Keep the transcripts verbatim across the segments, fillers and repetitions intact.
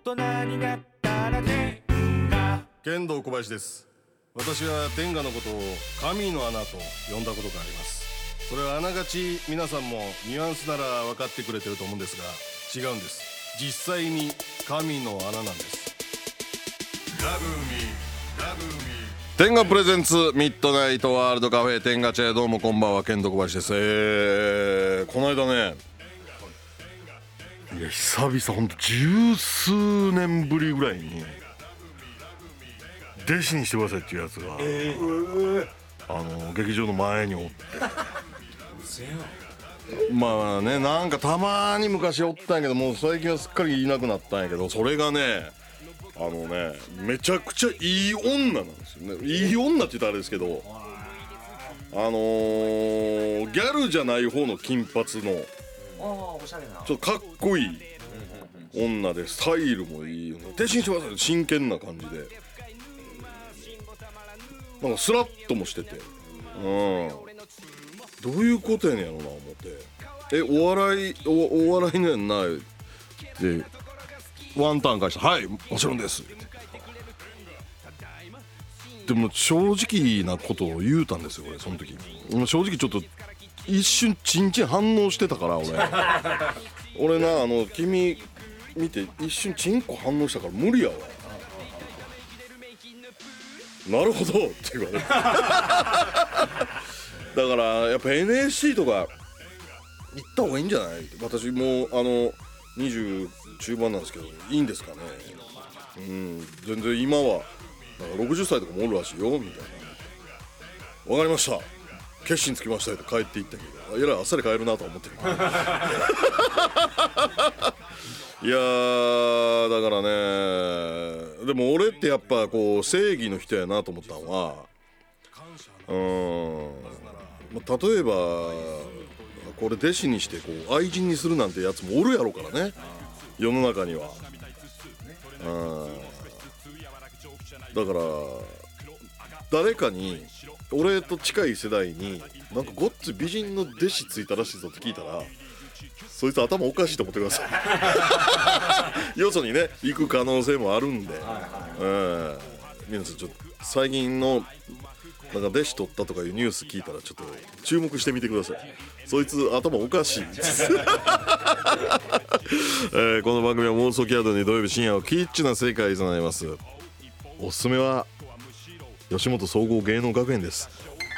人になったら天下。 剣道小林です。私は天下のことを神の穴と呼んだことがあります。それはあながち皆さんもニュアンスなら分かってくれてると思うんですが、違うんです。実際に神の穴なんです。ラブミーラブミー天下プレゼンツミッドナイトワールドカフェ天下チェ。どうもこんばんは、剣道小林です。えー、この間ね、いや久々ほんと十数年ぶりぐらいに弟子にしてくださいっていうやつが、えー、あの劇場の前におってまあね、なんかたまに昔おったんやけど、もう最近はすっかりいなくなったんやけど、それがね、あのね、めちゃくちゃいい女なんですよね。いい女って言ったらあれですけど、あのー、ギャルじゃない方の金髪のちょっとかっこいい女で、スタイルもいいよね。弟子にしてください、真剣な感じで、なんかスラッともしてて、うん、どういうことやねんやろな思って、えお笑い お, お笑いねんなってワンターン返して、はいもちろんですって。でも正直なことを言うたんですよ俺、その時。正直ちょっと一瞬チンチン反応してたから俺俺な、あの君見て一瞬チンコ反応したから無理やわ。なるほどって言われるだからやっぱ エヌエスシー とか行った方がいいんじゃない。私もあのにじゅう中盤なんですけど、いいんですかね。うん、全然今はなんかろくじゅっさいとかもおるらしいよみたいな。わかりました、決心つきましたって帰っていったけど、えらいあっさり帰るなとは思ってるいやーだからね、でも俺ってやっぱこう正義の人やなと思ったのは、うーん、ま、例えばこれ弟子にしてこう愛人にするなんてやつもおるやろからね、世の中には。うん、だから誰かに、俺と近い世代になんかごっつ美人の弟子ついたらしいぞって聞いたら、そいつ頭おかしいと思ってくださいよそにね行く可能性もあるんで、はいはい、皆さんちょっと最近のなんか弟子取ったとかいうニュース聞いたらちょっと注目してみてください。そいつ頭おかしいです、えー、この番組は妄想キャドに土曜日深夜をキッチュな世界となります。おすすめは吉本総合芸能学園です。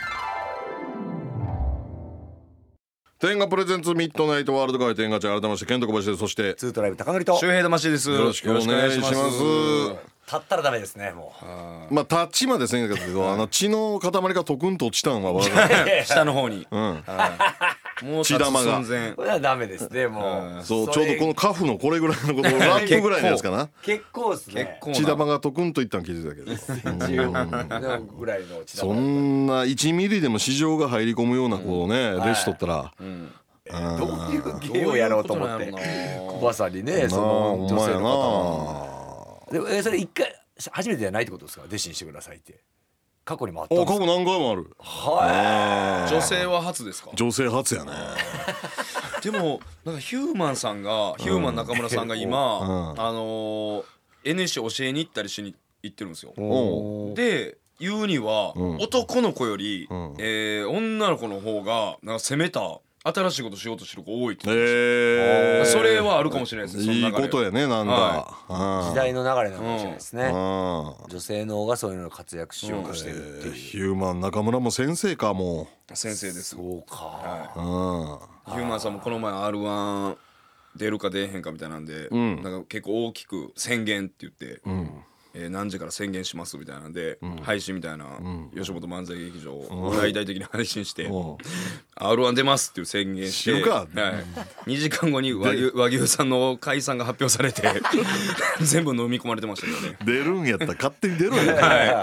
天下プレゼンツミッドナイトワールドカフェ天下ちゃん、改めましてケント小林です。そしてツートライブ高典と周平魂です。 よろしくお願いします。 立ったらダメですね、もうまあタッチまでせんかったけど、あの血の塊がトクンと落ちたんは分かる下の方に、 うん、 もう血玉がこれはダメですね、もう。 そうちょうどこのカフのこれぐらいのことラップぐらいのやつかな結構ですね。 血玉がトクンといったん聞いてたけどぐらいの血玉、そんないちミリでも市場が入り込むようなこうね、弟子取ったらどういう芸をやろうと思って小バさんにね、その女性の方でもそれ一回初めてじゃないってことですか、弟子にしてくださいって。過去にもあったんですか。 過去何回もある。 はい、女性は初ですか。 女性初やねでもなんかヒューマンさんが、ヒューマン中村さんが今、うん、あの エヌエスシー 教えに行ったりしに行ってるんですよ。で言うには、うん、男の子より、うん、えー、女の子の方がなんか攻めた新しいことしようとしてる子多いって言ってました、えー、それはあるかもしれないですね。 いいことやね、なんか、 はい、時代の流れなのかもしれないですね、うん、女性の方がそういうの活躍しようとしてるっていう、うん、 ヒューマン中村も先生か。もう先生です。 そうか、 はい、うん、ヒューマンさんもこの前 アールワン 出るか出えへんかみたいなんで、うん、なんか結構大きく宣言って言って、うん、えー、何時から宣言しますみたいなんで、うん、配信みたいな、うん、吉本漫才劇場を大々的に配信して、うん、アールワン 出ますっていう宣言して、はい、にじかんごに和牛、和牛さんの解散が発表されて全部飲み込まれてましたけどね。 出るんやったら勝手に出るんや、 はい、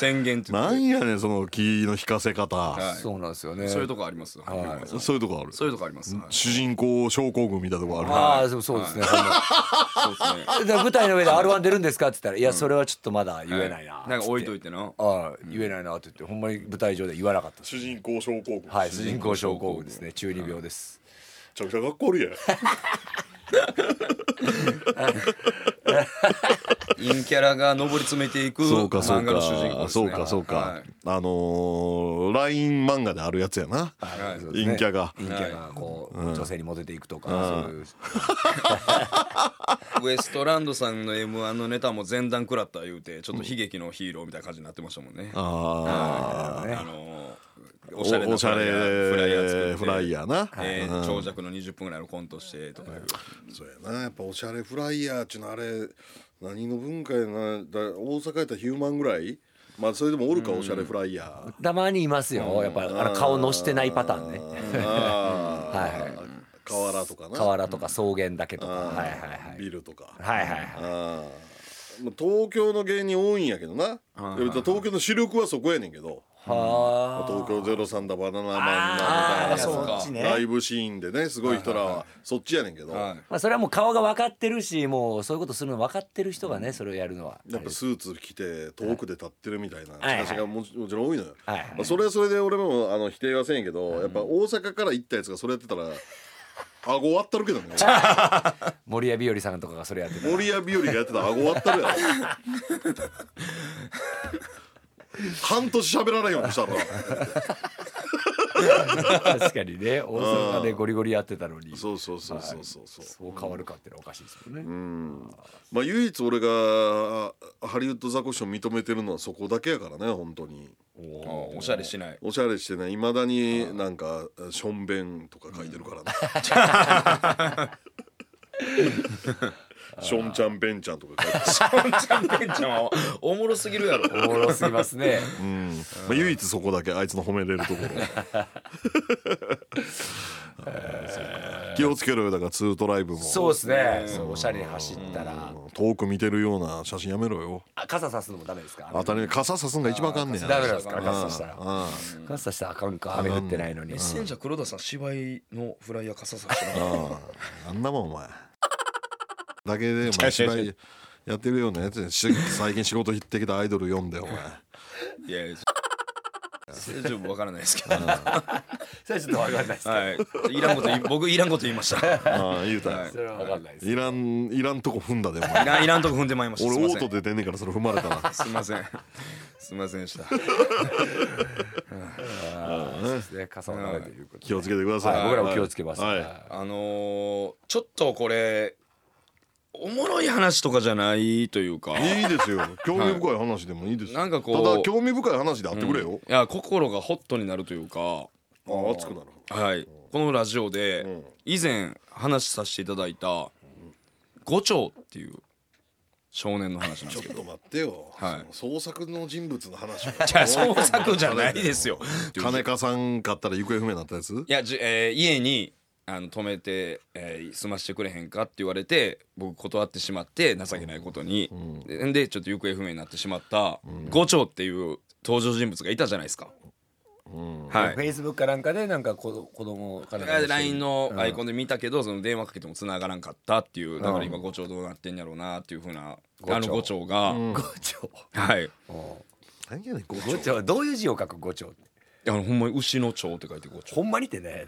宣言ってなんやねんその気の引かせ方、 はい、 そうなんですよね。 そういうとこあります、 はい、そういうとこある。 そういうとこあります、はい、 主人公症候群みたいなとこある。 ああ、そうですね、はい、そうですね。舞台の上で アールワン 出るんですかって言ったら、いやそれはちょっとまだ言えないな、はい、 なんか置いといてな、 ああ言えないなって言って、ほんまに舞台上で言わなかった。 主人公症候群。 はい、主人公症候群ですね。中二病です。 ちゃくちゃかっこ悪いやん陰キャラが上り詰めていくそうかそう漫画の主人公かですね。 そうかそうか、 はいあのー、ライン漫画であるやつやな、 はいそうですね陰キャが陰キャがこう、女性にモテていくとか、そういうウエストランドさんの エムワン のネタも前段食らった言うてちょっと悲劇のヒーローみたいな感じになってましたもんね。 あーあのー、 おおしゃれなおしゃれフライヤー作ってフライヤーな、 えーうん長尺のにじゅっぷんぐらいのコントしてとかいう、 そうやな、やっぱおしゃれフライヤーっちゅうのあれ何の文化やな、だ大阪やったらヒューマンぐらい、まあそれでもおるか、おしゃれフライヤーたまにいますよ、やっぱあの顔のしてないパターンね。 あーはいはい河原とかな、 河原とか草原だけとか、 あーはいはいはいビルとか、 はいはいはい。 あーまあ東京の芸人多いんやけどな、 はいはい東京の主力はそこやねんけど、 は東京ゼロさんだバナナマンだみあーたいなそうかそっちねライブシーンでねすごい人らはそっちやねんけど、 はいまあそれはもう顔が分かってるし、もうそういうことするの分かってる人がねそれをやるのはやっぱスーツ着て遠くで立ってるみたいなはい写真がもちもちろん多いのよ、 はいはいまあそれはそれで俺もあの否定はせんやけど、やっぱ大阪から行ったやつがそれやってたら顎割ったるけどね森谷日和さんとかがそれやってたら森谷日和がやってたら顎割ったるやろ半年喋らないようにしたら確かにね、大阪でゴリゴリやってたのにそうそうそうそうそうそう、 そう変わるかってのはおかしいですよね。 まあ唯一俺がハリウッドザコシショウ認めてるのはそこだけやからね、本当にあおしゃれしない。 おしゃれしてね、いまだになんかしょんべんとか書いてるからねしょんちゃんべんちゃんとか書いてるちゃんぺんちゃんはおもろすぎるやろ。 おもろすぎますね。 うんまあ、唯一そこだけあいつの褒めれるところ気をつけろよ、だからツートライブもそうですね。そうおしゃれに走ったら、 遠く見てるような写真やめろよ。 あ傘さすのもダメですか？ 当たり前、傘さすんが一番あかんねや。 ダメなんですか？傘さしたら。 あ傘さしたらあかんか、雨降ってないのにメッ。センジャー黒田さん芝居のフライヤー傘さしてなかっああんなもんお前だけでお前芝居やってるようなやつし最近仕事行ってきたアイドル読んでお前た。いやいやそれちょっとわからないですけど。 それちょっとわかんないですけど。 はい。いらんこと言い僕いらんこと言いました。 ああ言うたよそれはわかんないです。 いらんいらんとこ踏んだでおい前らんいらんとこ踏んでまいりました。すいません。 俺オートで出んねんからそれ踏まれたらすみません。すみませんでした。 そうですね。傘をダメということで。 気をつけてください、 はい僕らも気をつけます。 はいはいあのー、ちょっとこれおもろい話とかじゃないというか。 いいですよ、興味深い話でもいいですよ、 なんかこうただ興味深い話であってくれよ、 いや心がホットになるというか。 ああ熱くなるはい。このラジオでん以前話させていただいた五丁っていう少年の話なんですけど。 ちょっと待ってよ、 はいその創作の人物の話じゃあ創作じゃないですよ。 金かさんかったら行方不明になったやついやじ、えー家にあの泊めて、えー住ましてくれへんかって言われて僕断ってしまって情けないことに、ででちょっと行方不明になってしまった五丁っていう登場人物がいたじゃないですか。はいフェイスブックかなんかでなんか子子供かなんかでライン のアイコンで見たけどその電話かけても繋がらんかったっていうだから今五丁どうなってんやろうなっていうふうなあの五丁が、 五丁。 はい何やねん五五丁どういう字を書く五丁って。 あのほんまに牛の丁って書いて五丁ほんまにってね。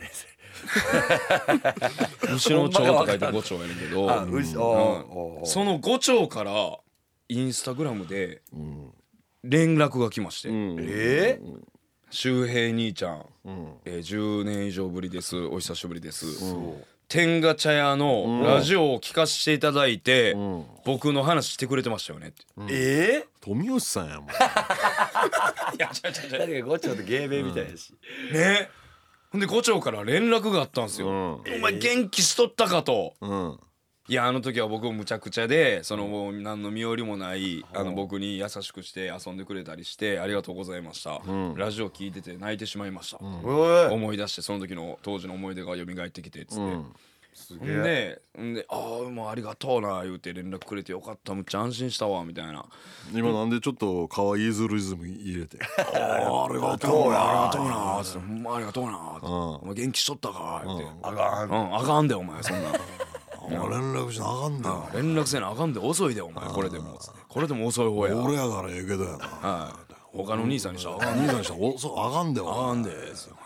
牛の丁って書いて五丁やねんけどあ、うし、おーおーその五丁からインスタグラムで連絡が来まして、 え周平兄ちゃん、えーじゅうねん以上ぶりですお久しぶりです、天下茶屋のラジオを聞かせていただいて、僕の話してくれてましたよねって、 え富吉さんやもんいや違う違う違う確かに五丁って芸名みたいだし。 ねほんで五丁から連絡があったんですよ、お前元気しとったかと、 うんいやあの時は僕もむちゃくちゃでそのもう何の身寄りもないあの僕に優しくして遊んでくれたりしてありがとうございました、ラジオ聞いてて泣いてしまいました、思い出してその時の当時の思い出が蘇ってきてっつって、んでんで「ああもうありがとうな」言うて連絡くれてよかったむっちゃ安心したわみたいな今なんでちょっと可愛いズルリズム入れて 「あありがとうなありがとうな」つって「ほんまありがとうな」ってお前元気しとったか」言って「あかんうんあかんでお前そんなお前連絡しなあかんねん連絡せなあかんで遅いでお前これでもつってこれでも遅い方や俺やからええけどやなはい他の兄さんにしたらあかん兄さんにしたらおそあかんでお前あかんでつってはい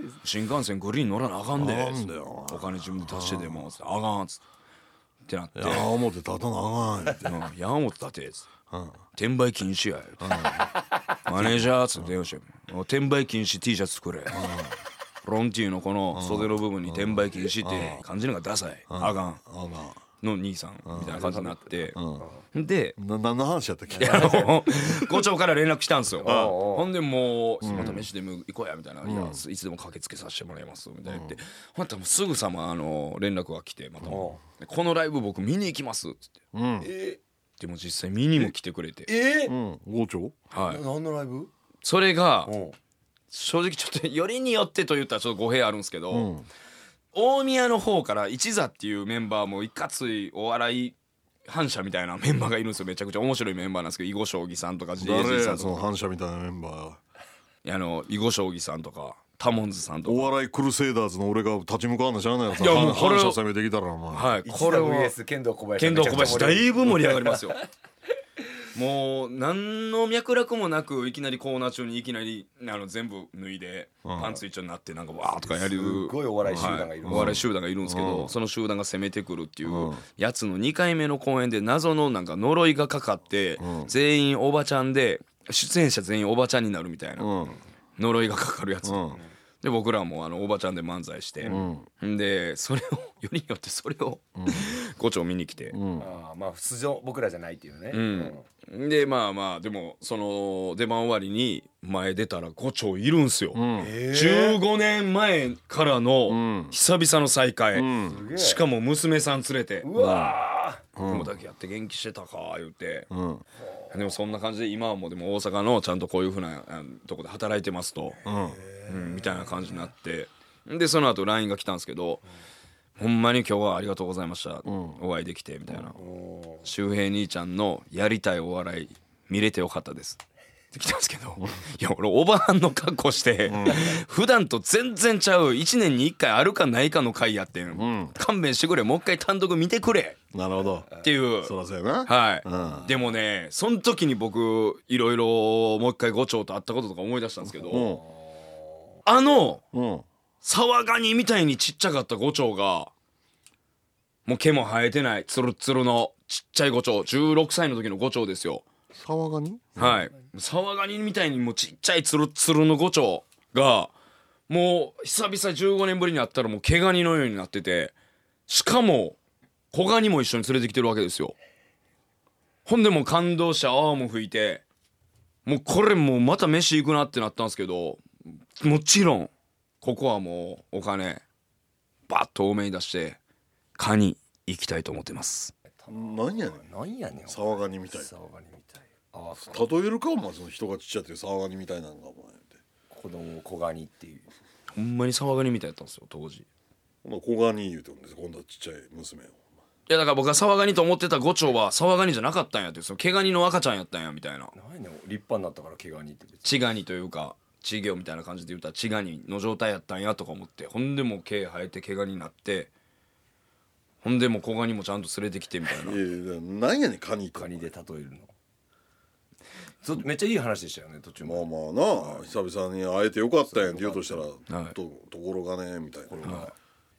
新幹線グリーン乗らなあかんでなんだよお金自分で足してでもつってあかんっつってなっていや思って立たなあかんってうん「山本立て」っつって「転売禁止や」言うてマネージャーっつって電話して「転売禁止 T シャツ作れ」ロンティーのこの袖の部分に転売禁止って感じるのがダサいあかんの兄さんみたいな感じになってでな何の話やったっけ校長から連絡来たんですよほんでもう「また飯でも行こうや」みたいな「いやいつでも駆けつけさせてもらいます」みたいな言ってほんともうすぐさまあの連絡が来てまた「このライブ僕見に行きます」っつってえでも実際見にも来てくれてえうん郷長はい何のライブ？ それがうん正直ちょっとよりによってと言ったらちょっと語弊あるんですけど大宮の方から一座っていうメンバーもいかついお笑い反射みたいなメンバーがいるんですよめちゃくちゃ面白いメンバーなんですけど囲碁将棋さんとか ジェイジー誰やそのさんとか反射みたいなメンバーあの囲碁将棋さんとかタモンズさんとかお笑いクルセイダーズの俺が立ち向かわなしゃあないよいやもうこれを反射攻めてきたらお前はいこれこれはブイエス 剣道小林剣道小林だめちゃくちゃ盛り上がるいぶ盛り上がりますよもう何の脈絡もなくいきなりコーナー中にいきなりあの全部脱いでパンツ一丁になってなんかわーとかやるすごいお笑い集団がいるはいお笑い集団がいるんですけどその集団が攻めてくるっていうやつのにかいめの公演で謎のなんか呪いがかかって全員おばちゃんで出演者全員おばちゃんになるみたいな呪いがかかるやつで僕らもあのおばちゃんで漫才してでそれをよりによってそれをご丁見に来てああまあ普通の僕らじゃないっていうねうんでまあまあでもその出番終わりに前出たらご丁いるんすよじゅうごねんまえからの久々の再会しかも娘さん連れてうわ僕もだけやって元気してたか言うてでもそんな感じで今はもうでも大阪のちゃんとこういうふうなあのとこで働いてますとうんみたいな感じになってでその後 ライン が来たんですけどほんまに今日はありがとうございました、うん、お会いできてみたいな周平兄ちゃんのやりたいお笑い見れてよかったですって来たんですけどいや俺おばはんの格好して、うん、普段と全然ちゃういちねんにいっかいあるかないかの回やってん、うん、勘弁してくれもう一回単独見てくれなるほどっていうそらそうやなはい、 うん、 でもねその時に僕いろいろもう一回五丁と会ったこととか思い出したんですけど、うん、あの、うん沢ガニみたいにちっちゃかった五丁がもう毛も生えてないツルツルのちっちゃい五丁じゅうろくさいの時の五丁ですよ沢ガニはい沢ガニみたいにもうちっちゃいツルツルの五丁がもう久々じゅうごねんぶりに会ったらもう毛ガニのようになっててしかも小ガニも一緒に連れてきてるわけですよほんでもう感動して泡も吹いてもうこれもうまた飯行くなってなったんですけどもちろんここはもうお金バッと多めに出してカニ行きたいと思ってます何やねん何やねん沢ガニみたい沢ガニみたいああ例えるかお前その人がちっちゃって沢ガニみたいなんかお前って子供小ガニっていうほんまに沢ガニみたいだったんですよ当時小ガニ言うてるんです今度はちっちゃい娘をいやだから僕が沢ガニと思ってた五丁は沢ガニじゃなかったんやってその毛ガニの赤ちゃんやったんやみたいな何ね立派になったから毛ガニって血ガニというか稚魚みたいな感じで言ったら血ガニの状態やったんやとか思ってほんでもう毛生えて毛ガニになってほんでもう小ガニもちゃんと連れてきてみたいないやいや何やねんカニってカニで例えるのそめっちゃいい話でしたよね途中まあまあな、はい、久々に会えてよかったやんって言おうとしたら、はい、と, ところがねみたいな、はい、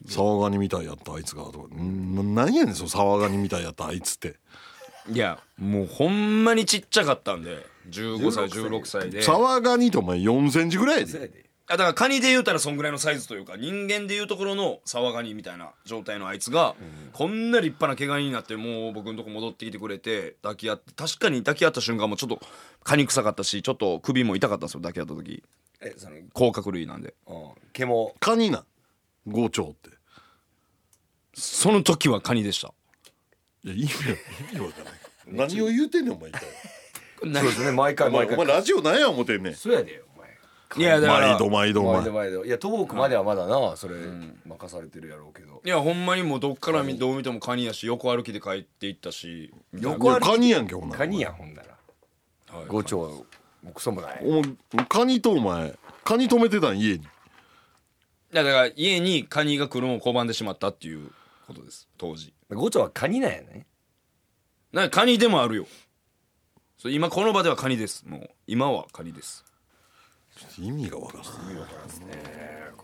沢ガニみたいやったあいつがとかん何やねんその沢ガニみたいやったあいつっていやもうほんまにちっちゃかったんでじゅうごさいじゅうろくさいで沢ガニとお前よんセンチぐらいやであだからカニで言うたらそんぐらいのサイズというか人間で言うところの沢ガニみたいな状態のあいつが、うん、こんな立派な毛ガニになってもう僕のとこ戻ってきてくれて抱き合って確かに抱き合った瞬間もちょっとカニ臭かったしちょっと首も痛かったんですよ抱き合った時えその甲殻類なんで、 うん、毛もカニなゴチョウってその時はカニでしたいや意味は意味わからない何を言うてんねんお前一体そうですね毎回毎回お前ラジオなんや思てんねんそうやでよいやだから毎度毎度お前毎度毎度いやトークまではまだなそれ任されてるやろうけどいやほんまにもうどっから見どう見てもカニやし横歩きで帰っていったし横歩きカニやんけほんならカニやんほんならご丁はクソもないおカニとお前カニ止めてたん家にいやだから家にカニが来るのを拒んでしまったっていうことです当時ご丁はカニなんやねなんかカニでもあるよ今この場ではカニですもう今はカニです意味がわからない意味わからんですねこの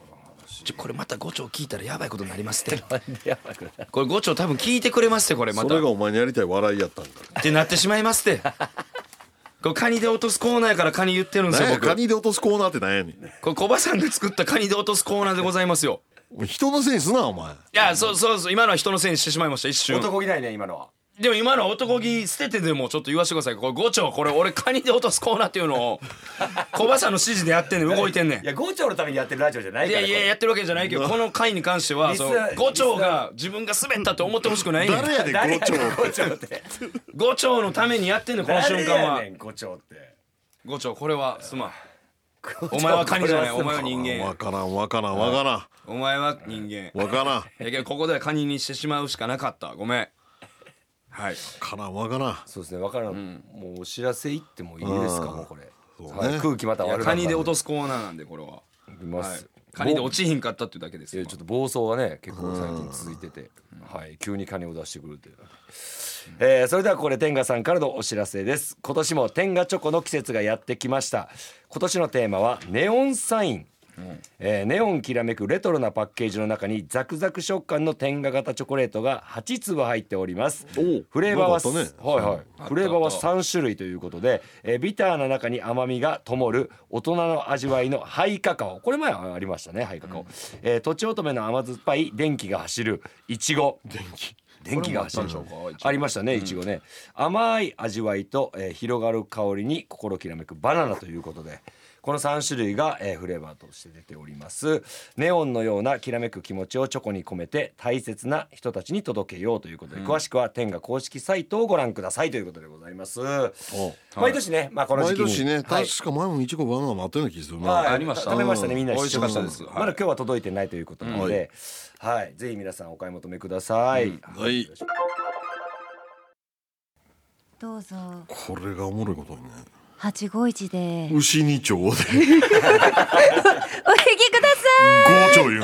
ちょこれまたごちょう聞いたらやばいことになりますってなんでやばいこれこれごちょう多分聞いてくれますってこれまたそれがお前にやりたい笑いやったんかってなってしまいますってこれカニで落とすコーナーやからカニ言ってるんですよ僕何やカニで落とすコーナーってなんやねんこれコバさんが作ったカニで落とすコーナーでございますよ人のせいにすなお前いやそうそうそう今のは人のせいにしてしまいました一瞬男気ないね今のは。 でも今のは男気捨ててでもちょっと言わせてくださいこれごちょうこれ俺カニで落とすコーナーっていうのをコバさんの指示でやってんねん動いてんねんいやごちょうのためにやってるラジオじゃないから。 いやいややってるわけじゃないけどこの回に関してはそうリスナーごちょうが自分が滑ったって思ってほしくないんや誰やで誰やごちょうごちょうって。 ごちょうのためにやってんのこの瞬間誰やはねんごちょうって。 ごちょうこれはすまんお前はカニじゃないお前は人間やわからんわからんわからお前は人間んわからんわやけどここではカニにしてしまうしかなかったごめんはいからんわからんそうですねわからん、もうお知らせいってもいいですかもうこれ、 そうねはい、空気また悪いやカニで落とすすコーナーなんでこれは、 いまはいす、 カニで落ちひんかったっていうだけですいやちょっと暴走はね結構最近続いてて、はい、急にカニを出してくるという、えーそれではここで天賀さんからのお知らせです。今年も天賀チョコの季節がやってきました。今年のテーマはネオンサイン、えーネオンきらめくレトロなパッケージの中にザクザク食感の天賀型チョコレートがはちつぶ入っております。 おうフレーバーは、 なんかあったねはいはいったフレーバーはさんしゅるいということで、えービターな中に甘みが灯る大人の味わいのハイカカオ、これ前はありましたねハイカカオ、えーとちおとめの甘酸っぱい電気が走るいちご電気電気が走るこれもあったんちゃうかありましたねいちごね、甘い味わいと、えー広がる香りに心きらめくバナナということでこのさんしゅるいが、えーフレーバーとして出ております。ネオンのようなきらめく気持ちをチョコに込めて大切な人たちに届けようということで、詳しくは天賀公式サイトをご覧くださいということでございます。毎年ね、まあ、この時期に毎年ねはい確か前もいちごバナナもあったような気がするな、 はいありました食べましたねみんな美味しかったですまだ今日は届いてないということなので、はい、ぜひ皆さんお買い求めください、 はいどうぞこれがおもろいことにねはちごいちで牛二丁でお引きくださ五丁言うん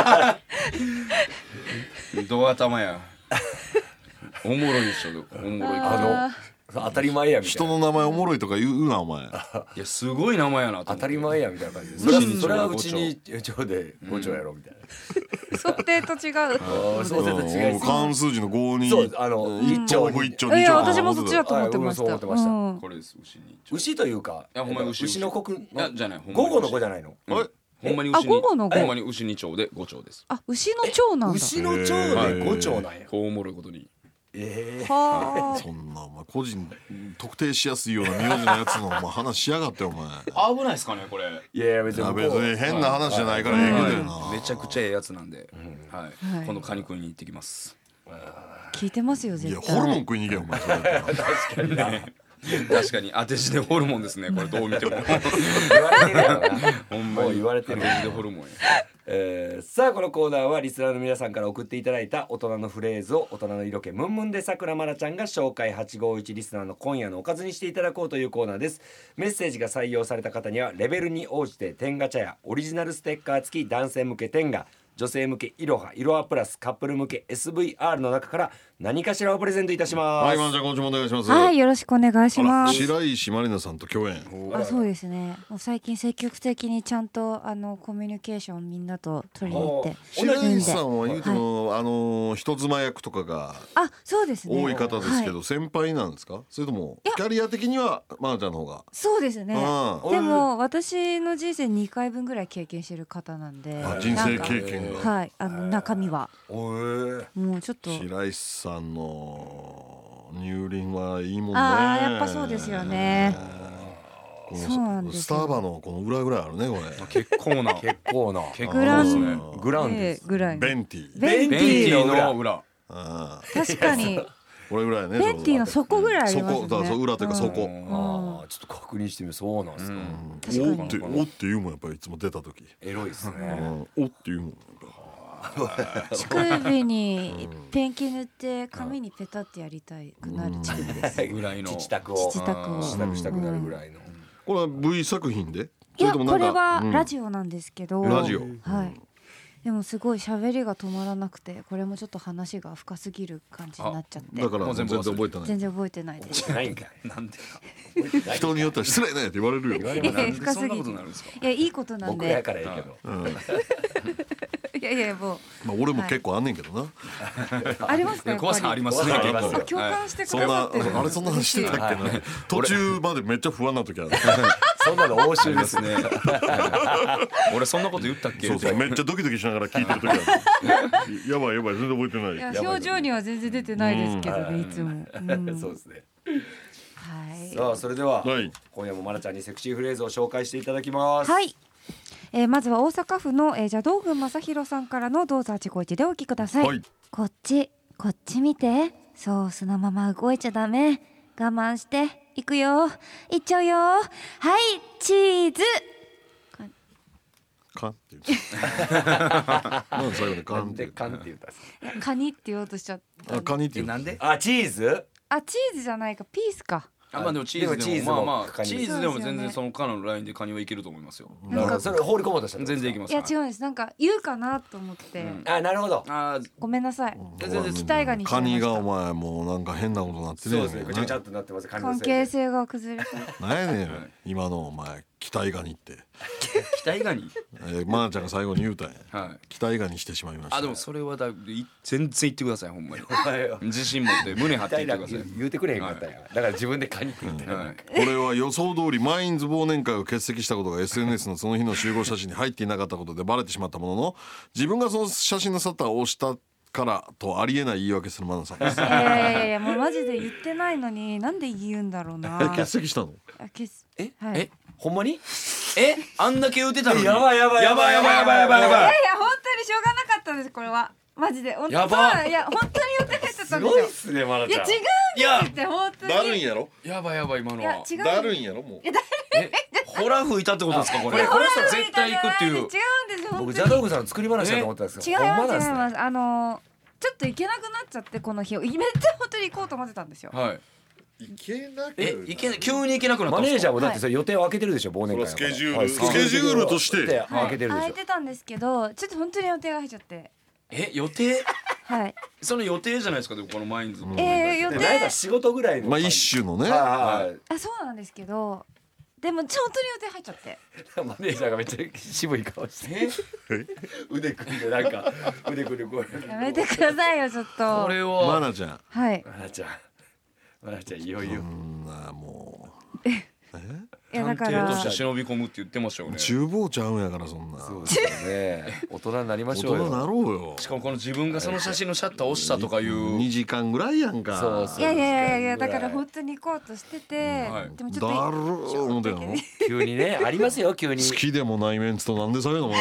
ですどう頭やおもろいでしょおもろいあの当たり前やみたいな人の名前おもろいとか言うなお前いやすごい名前やなと思って当たり前やみたいな感じでそれはうちにそれはう五丁ちにちょうでご丁やろみたいな、 い想定と違うあーそうだった違います漢数字の五にそうあの一丁一丁二丁いや私もそっちだと思ってました、 はい僕もそう思ってましたうんこれです牛に牛というかいやほんまに牛牛の国いやじゃないほんまに午後の子じゃないのあれあほんまに牛に午後の午ほんまに牛に丁でご丁ですあ牛の長なんだ牛の長でご丁なんやこうおもろいことにええはそんなお前個人特定しやすいような名字のやつのお前話しやがってお前危ないですかねこれいやいや別いやに向こう別に変な話じゃないからええけどよなめちゃくちゃええやつなんで、はいはい今度カニ食いに行ってきます聞いてますよいや絶対ホルモン食いに行けよお前それやったら確かに当て字でホルモンですねこれどう見ても言われてるやろなほんまにもう言われてる当て字でホルモンやえーさあこのコーナーはリスナーの皆さんから送っていただいた大人のフレーズを大人の色気ムンムンでさくらまなちゃんが紹介はちごいちリスナーの今夜のおかずにしていただこうというコーナーです。メッセージが採用された方にはレベルに応じて天ガ茶やオリジナルステッカー付き男性向け天ガ女性向けいろは色はプラスカップル向け エスブイアール の中から何かしらをプレゼントいたします。 はいまなちゃん今週もお願いしますはいよろしくお願いします白石まりなさんと共演あそうですねもう最近積極的にちゃんとあのコミュニケーションみんなと取りに行って白るんで石さんは言うても、あの人妻役とかがあそうですね多い方ですけど、 はい先輩なんですかそれともいやキャリア的にはまなちゃんの方がそうですねうんでも私の人生にかいぶんぐらい経験してる方なんであ人生経験がはいあの中身はおーもうちょっと白石さんの乳輪はいいもんねあーやっぱそうですよねこのそうなんですよスターバのこの裏ぐらいあるねこれ結構な結構な結構グランですねグランですええぐらいベンティベンテベンティィーの裏の裏あ確かにこれぐらいねベンティの底ぐらいありますね底だからそう裏というか底、 うんあーちょっと確認してみるそうなんですか、 確かにおっておって言うもんやっぱりいつも出た時、 エロいですね、 うん、おって言うもん乳首にペンキ塗って髪にペタってやりたいくなる乳首ですぐらいの父宅を父宅を父宅したくなるぐらいの、 これは V 作品でいやそれともなんかこれはうんラジオなんですけどラジオはいでもすごい喋りが止まらなくてこれもちょっと話が深すぎる感じになっちゃってだからもう全部全然覚えてない全然覚えてないですないんかいなんで人によっては失礼ねって言われるよ言われますいや深すぎてそんなことになるんですかいやいいことなん僕やでからいいけど、 うんいやいやもうまあ俺も結構あんねんけどな、 ありますかやっぱり。 小林さんありますね。 小林さんありますよ共感してくそんなださってる。 あれそんな話してたっけな、途中までめっちゃ不安な時あるそんなの欧州でですすね。俺そんなこと言ったっけ？ そうそうめっちゃドキドキしながら聞いてる時あるやばいやばい全然覚えてないいや表情には全然出てないですけどね、いつも。うんそうですね。 はい。 さあそれでは、 はい今夜もまなちゃんにセクシーフレーズを紹介していただきます。 はい。えーまずは大阪府の、えー、邪道郡正弘さんからのどうぞはちごいちでお聞きください。 はいこっちこっち見て、そうそのまま動いちゃダメ、我慢していくよ、いっちゃうよ、はいチーズ。 カンって言うなんで最後にカなんンってでカンって言ったんですか。 いやカニって言おうとしちゃった。 あカニって言うえなんで？ あチーズ？ あチーズじゃないか、ピースか。 あまあでもチーズでもでもチーズもまあまカニあチーズでも全そうですよね然そのカナのラインでカニはいけると思いますよ。 なんかそれ放り込もうとしたってことですか。 全然いきます。 いや違うんです。なんか言うかなと思って、 うんあなるほど。 あーごめんなさい。 全然期待がにしちゃいましたカニがお前もうなんか変なことなってねそうですね。ぐちゃぐちゃっとなってます。カニのせ関いで係性が崩れた。 なんやねん今のお前期待ガニって、 期待ガニ。 えー、マナちゃんが最後に言うたんやはい。 期待ガニしてしまいましたあでもそれはだい全然言ってくださいほんまに。 お前は自信持って胸張って期待だ言ってください。 言うてくれへんかったんや。だから自分でカニって言ってはい。 これは予想通りマインズ忘年会を欠席したことが エスエヌエス のその日の集合写真に入っていなかったことでバレてしまったものの、自分がその写真のシャッターを押したからとありえない言い訳するマナさんですいやいやいやいやもうマジで言ってないのになんで言うんだろうな。 え欠席したのあ欠えはい、 えほんまに？ えあんだけ言ってたのに。 やばいやばいやばいやばいやばいやばいやばい。 いやいや本当にしょうがなかったですこれはマジで本当やばそういや本当に言ってくれてたすんですよ。 ごいっすねまないちゃん。 や違うんいやですって本当に。 だるんやろやばいやばい今のは。 いや違う。 だるんやろもうえホラ吹いたってことですかこれ。 これこれ絶対行くっていう。 違うんです僕本当に。 ジャドーグさんの作り話だと思ったんですよ。 違います違いほんなんすねます。あのちょっと行けなくなっちゃってこの日をめっちゃ本当に行こうと思ってたんですよ。 はい。 いけなくえいけ急に行けなくなったマネーんですか。 ジャーもだってそれ予定を空けてるでしょ忘年会のそれはスケジュールはいスケジュールとしてはい開けてるでしょ空いてたんですけどちょっと本当に予定が入っちゃってえ予定？ はい。 その予定じゃないですかでもこのマインズの。 えー、予で定なんか仕事ぐらいのまあ一種のねはいはいはいあそうなんですけどでもちょ本当に予定入っちゃってマネージャーがめっちゃ渋い顔して腕組んでなんか腕組んでこうやめてくださいよちょっと。 これマはナちゃんはい。 マナちゃんマナちゃんいよいよそんなもいやだか探偵としてら忍び込むって言ってましたよね。 う厨房ちゃうんやからそんなそうですよね大人になりま大しょうよ人なろうよしかもこの自分がその写真のシャッターを押したとかいうにじかんぐらいやんかそうそういやいやいやいやだから本当に行こうとしてて、 はいでもちょっとだるー思ってんの急にねありますよ急に好きでもないメンツとなんで酒飲むの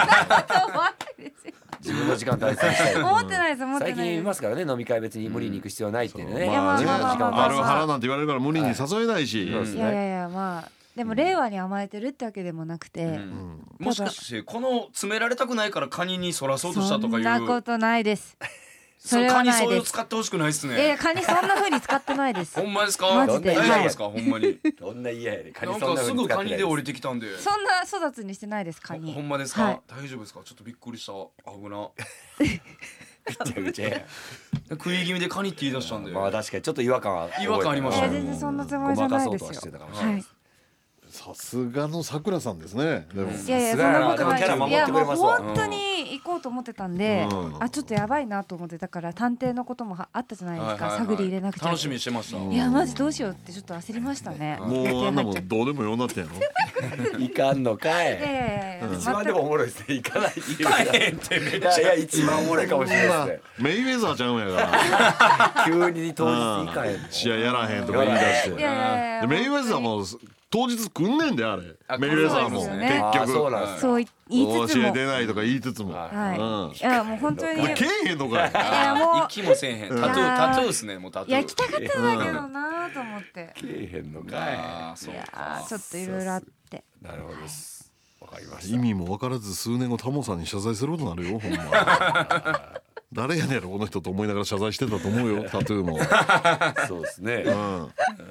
自分の時間大切にしたい思ってないです思ってないです。 最近言いますからね飲み会別に無理に行く必要ないっていうね、 いやまあまあまあまあまあある腹なんて言われるから無理に誘えないし、 そうですいやいやいやまあでも令和に甘えてるってわけでもなくて、 うんもしかしてこの詰められたくないからカニにそらそうとしたとかいうそんなことないです。そそうれはカニそういうないです。 使ってほしくないっすいやいやね。 カニそんな風に使ってないですほ。んまですか？ マジで大丈夫ですか？ほんまに。 どんな嫌やねカニなんそんなかすぐカニで降りててきたんで。 そんな粗雑にしてないですカニ。 ほんまですか、 はい大丈夫ですか？ちょっとびっくりした。危な。 ぐちゃぐちゃや食い気味でカニって言い出したんで。 まあ確かにちょっと違和感は違和感ありましたねいや全然そんなつもりじゃないですよ。 ごまかそうとはしてたかもしれないはい。 さすがのさくらさんですねでもいやいやそんさすがやななことないキャラ守いやもうってくれますわ本当に行こうと思ってたんで、 うんあちょっとやばいなと思ってだから探偵のこともはあったじゃないですか、 はいはいはい探り入れなくちゃ楽しみにしてました。 いやマジどうしようってちょっと焦りましたね。 もうあんなもんどうでもようなってんやろいかんのかいいやいやいやいや一番でもおもろいですね行かないっていう大変ってめっちゃいやいや一番おもろいかもしれないですねメイウェザーちゃうんやから急に当日行かへんの試合やらへんとか言い出していやいやいやでメイウェザーも当日来んねんであれあメイウェザーもそうですよねあーそうなん結ですそうい言いつつも局試合出ないとか言いつつもははい、 うんいやもう本当にお前けえへんのかいいやもう息もせえへん。タトゥーいやータトゥーっすねもうタトゥー。 いや行きたかったんだけどなと思ってけえへんのかあーそういやか。 ーちょっといろいろあっていなるほどですわかりました意味も分からず数年後タモさんに謝罪することになるよほんま誰やねんやろこの人と思いながら謝罪してたと思うよタトゥーも、 そうですねうん、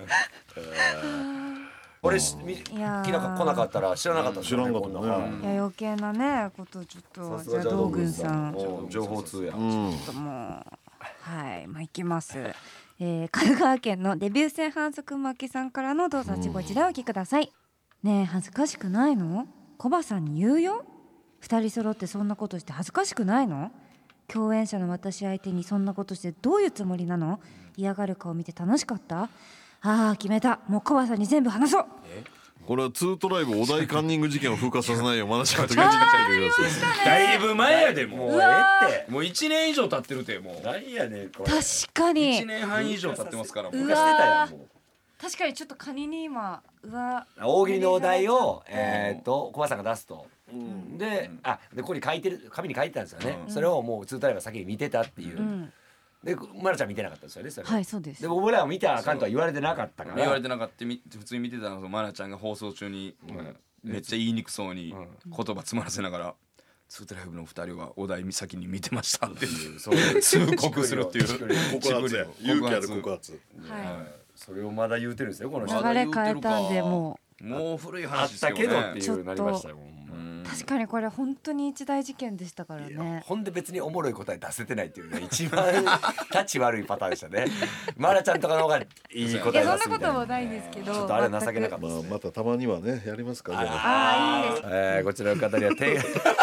俺しみいやー来なか来なかったら知らなかったですよね知らんかったねこんなはいいや余計なねことをちょっとさすがじゃあじゃあ道軍さんもう情報通やうんちょっともうはいまあ行きます、えー、神奈川県のデビュー戦反則負けさんからのどうぞはちごいちでお聞きください。ねえ恥ずかしくないの？コバさんに言うよ。 二人揃ってそんなことして恥ずかしくないの？共演者の私相手にそんなことしてどういうつもりなの？嫌がる顔見て楽しかった？ああ決めた、もうコバさんに全部話そう。 これはツートライブお題カンニング事件を風化させないようマナちゃんとガチで来てください。 だいぶ前やでもうもうええってもういちねん以上経ってるてもう何やねんこれ確かいちにねんはん以上経ってますからもうう昔してたやんもう確かにちょっとカニに今うわ大喜利のお題をえーっと小林さんが出すとであでここに書いてる紙に書いてたんですよねそれをもうツータイムが先に見てたっていううんでまなちゃん見てなかったですよねそれはいそうですでも俺らは見たらあかんとは言われてなかったから言われてなかったみ普通に見てたのをマナちゃんが放送中にめっちゃ言いにくそうに言葉詰まらせながらツートライブのふたりはお題先に見てましたっていう通告するっていう告発や勇気ある告発。 はいそれをまだ言うてるんですよこの人流れ変えたんでももう古いあ話ったけどってちょっというなりましたよう確かにこれ本当に一大事件でしたからね。 ほんで別におもろい答え出せてないっていうのが一番タチ悪いパターンでしたねマナちゃんとかの方がいい答え出すみたいないやそんなこともないんですけどちょっとあれは情けなかったまあですねまたたまにはねやりますから。 ああいいですえーこちらの方にはて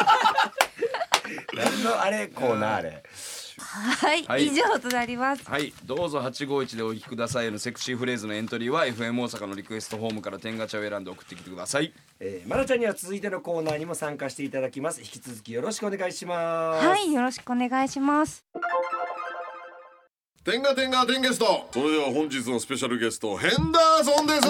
何のあれコーナーあれはい、 はい、 以上となります。 はいどうぞはちごいちでお聞きくださいのセクシーフレーズのエントリーは エフエム 大阪のリクエストフォームから天ガチャを選んで送ってきてください。 えー、マナちゃんには続いてのコーナーにも参加していただきます。引き続きよろしくお願いします。 はいよろしくお願いします。 天下天下天ゲスト。それでは本日のスペシャルゲストヘンダーソンです。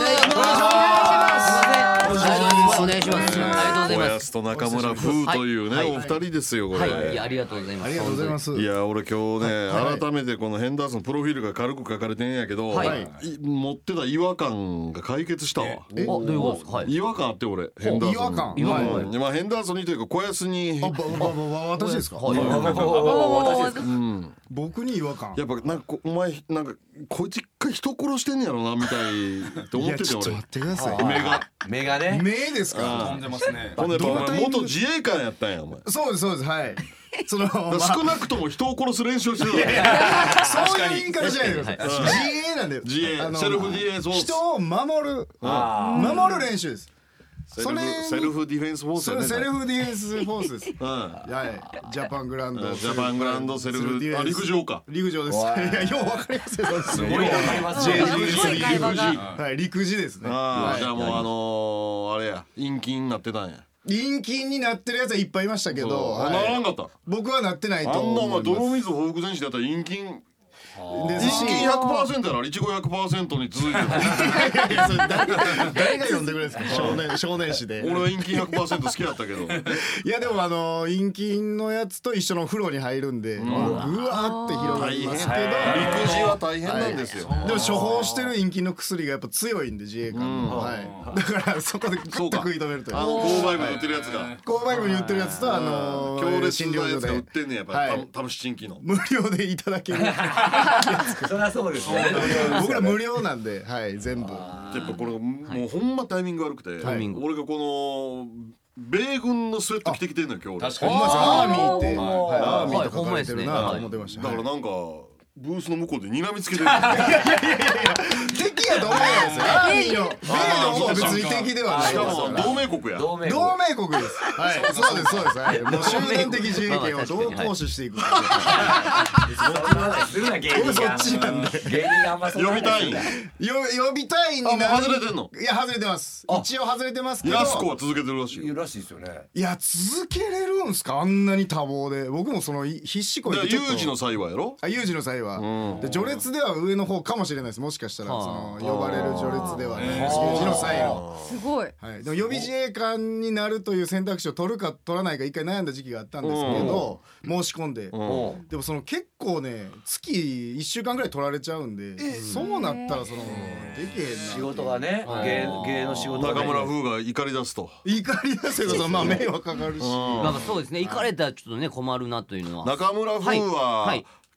お願いします。ありがとうございおます。 やすと中村風というね、 はいお二人ですよこれ。 はい、いやありがとうございます。ありがとうございます。 いや俺今日ね、 はい改めてこのヘンダーソンプロフィールが軽く書かれてんやけど、 はいい持ってた違和感が解決したわ。 え、どういうことですか。はい。 違和感あって俺ヘンダーソンに。 違和感うんはいまあヘンダーソンにというか小安に、 あ、ばばばば私ですか。 はい。 私ですか。 うん僕に違和感。 やっぱなんかこお前なんかこいつ一回人殺してんねやろなみたいって思ってて俺。 いやちょっと待ってください。 目が目がね。 目ですか。 飛んでますね。 ほんでやっぱお前どのタイミング元自衛官やったんやお前。 そうですそうですはい。その、まあ、 少なくとも人を殺す練習してた。 そういう言い方しないでください。 確かに自衛なんで。 自衛あのセルフディフェンスフォース人を守るあ守る練習です。 セルフそれにセルフディフェンスフォースそれやね。 セルフディフェンスフォースです。 うん。 はい。ジャパングランド。 ジャパングランドセルフディフェンスあ陸上か。 陸上です。いやようわかりますよ。すごいわかりますねジェイジーすごい会話がはい陸自ですね。 あはいあじゃあもうあのーあれや陰菌になってたんや。 陰菌になってるやつはいっぱいいましたけど、 そうはいならんかった。 僕はなってないあんなと思います。 お前泥水報復前史だったら陰菌ですし、 陰菌 ひゃくパーセント やろイチゴ ひゃくパーセント に続いてる。 いやそれ誰誰が読んでくれるんですか少年少年誌で。 俺は陰菌 ひゃくパーセント 好きやったけど。 いやでもあの陰菌のやつと一緒の風呂に入るんで、まあぐわーって広がりますけど、 陸自は大変なんですよ。 でも処方してる陰菌の薬がやっぱ強いんで自衛官の、はい、だからそこでグッと食い止めるというあの購買部で売ってるやつが購買部に売ってるやつとあの強烈診療所なやつが売っでてんねんやっぱはいタムシチンキの。 無料でいただけるそりゃそうですね。 僕ら無料なんで、はい全部。 やっぱこれもうほんまタイミング悪くて、 タイミング俺がこの米軍のスウェット着てきてんのよ今日俺。 確かにほんまですアーミーって、 はいはい、アーミーって書ほんまですねかれてるなと思ってました。はいだからなんかブースの向こうで睨みつけてる。 敵やと思わないですよ。アーミーの米のも別に敵ではないしかですから。 も同盟国や。 同盟同盟国です。はい、そうですそうです。はい、もう集団的自衛権をどう行使していくか。 するな芸人が。 僕そっちなんで。 芸人があんまそんな呼びたいん。 よ呼びたいになる。 あもう外れてんのいや外れてます。一応外れてますけど。 ヤスコは続けてるらしいよ。 言うらしいですよね。 いや続けれるんすかあんなに多忙で。僕もその必死こいてちょっと。 有事の際はやろ。 あ有事の際は、で序列では上の方かもしれないです。もしかしたらその呼ばれる序列ではないです。有事の際の。 すごい。 はい、でも予備自衛官になるという選択肢を取るか取らないか一回悩んだ時期があったんですけど、申し込んで、でもその結構ね月いっしゅうかんぐらい取られちゃうんで、そうなったらそのできへんな仕事がね、芸芸の仕事がね。 中村風が怒り出すと。 怒り出せるとまあ迷惑かかるし、 まあまあそうですね。行かれたらちょっとね困るなというのは。 中村風はいははい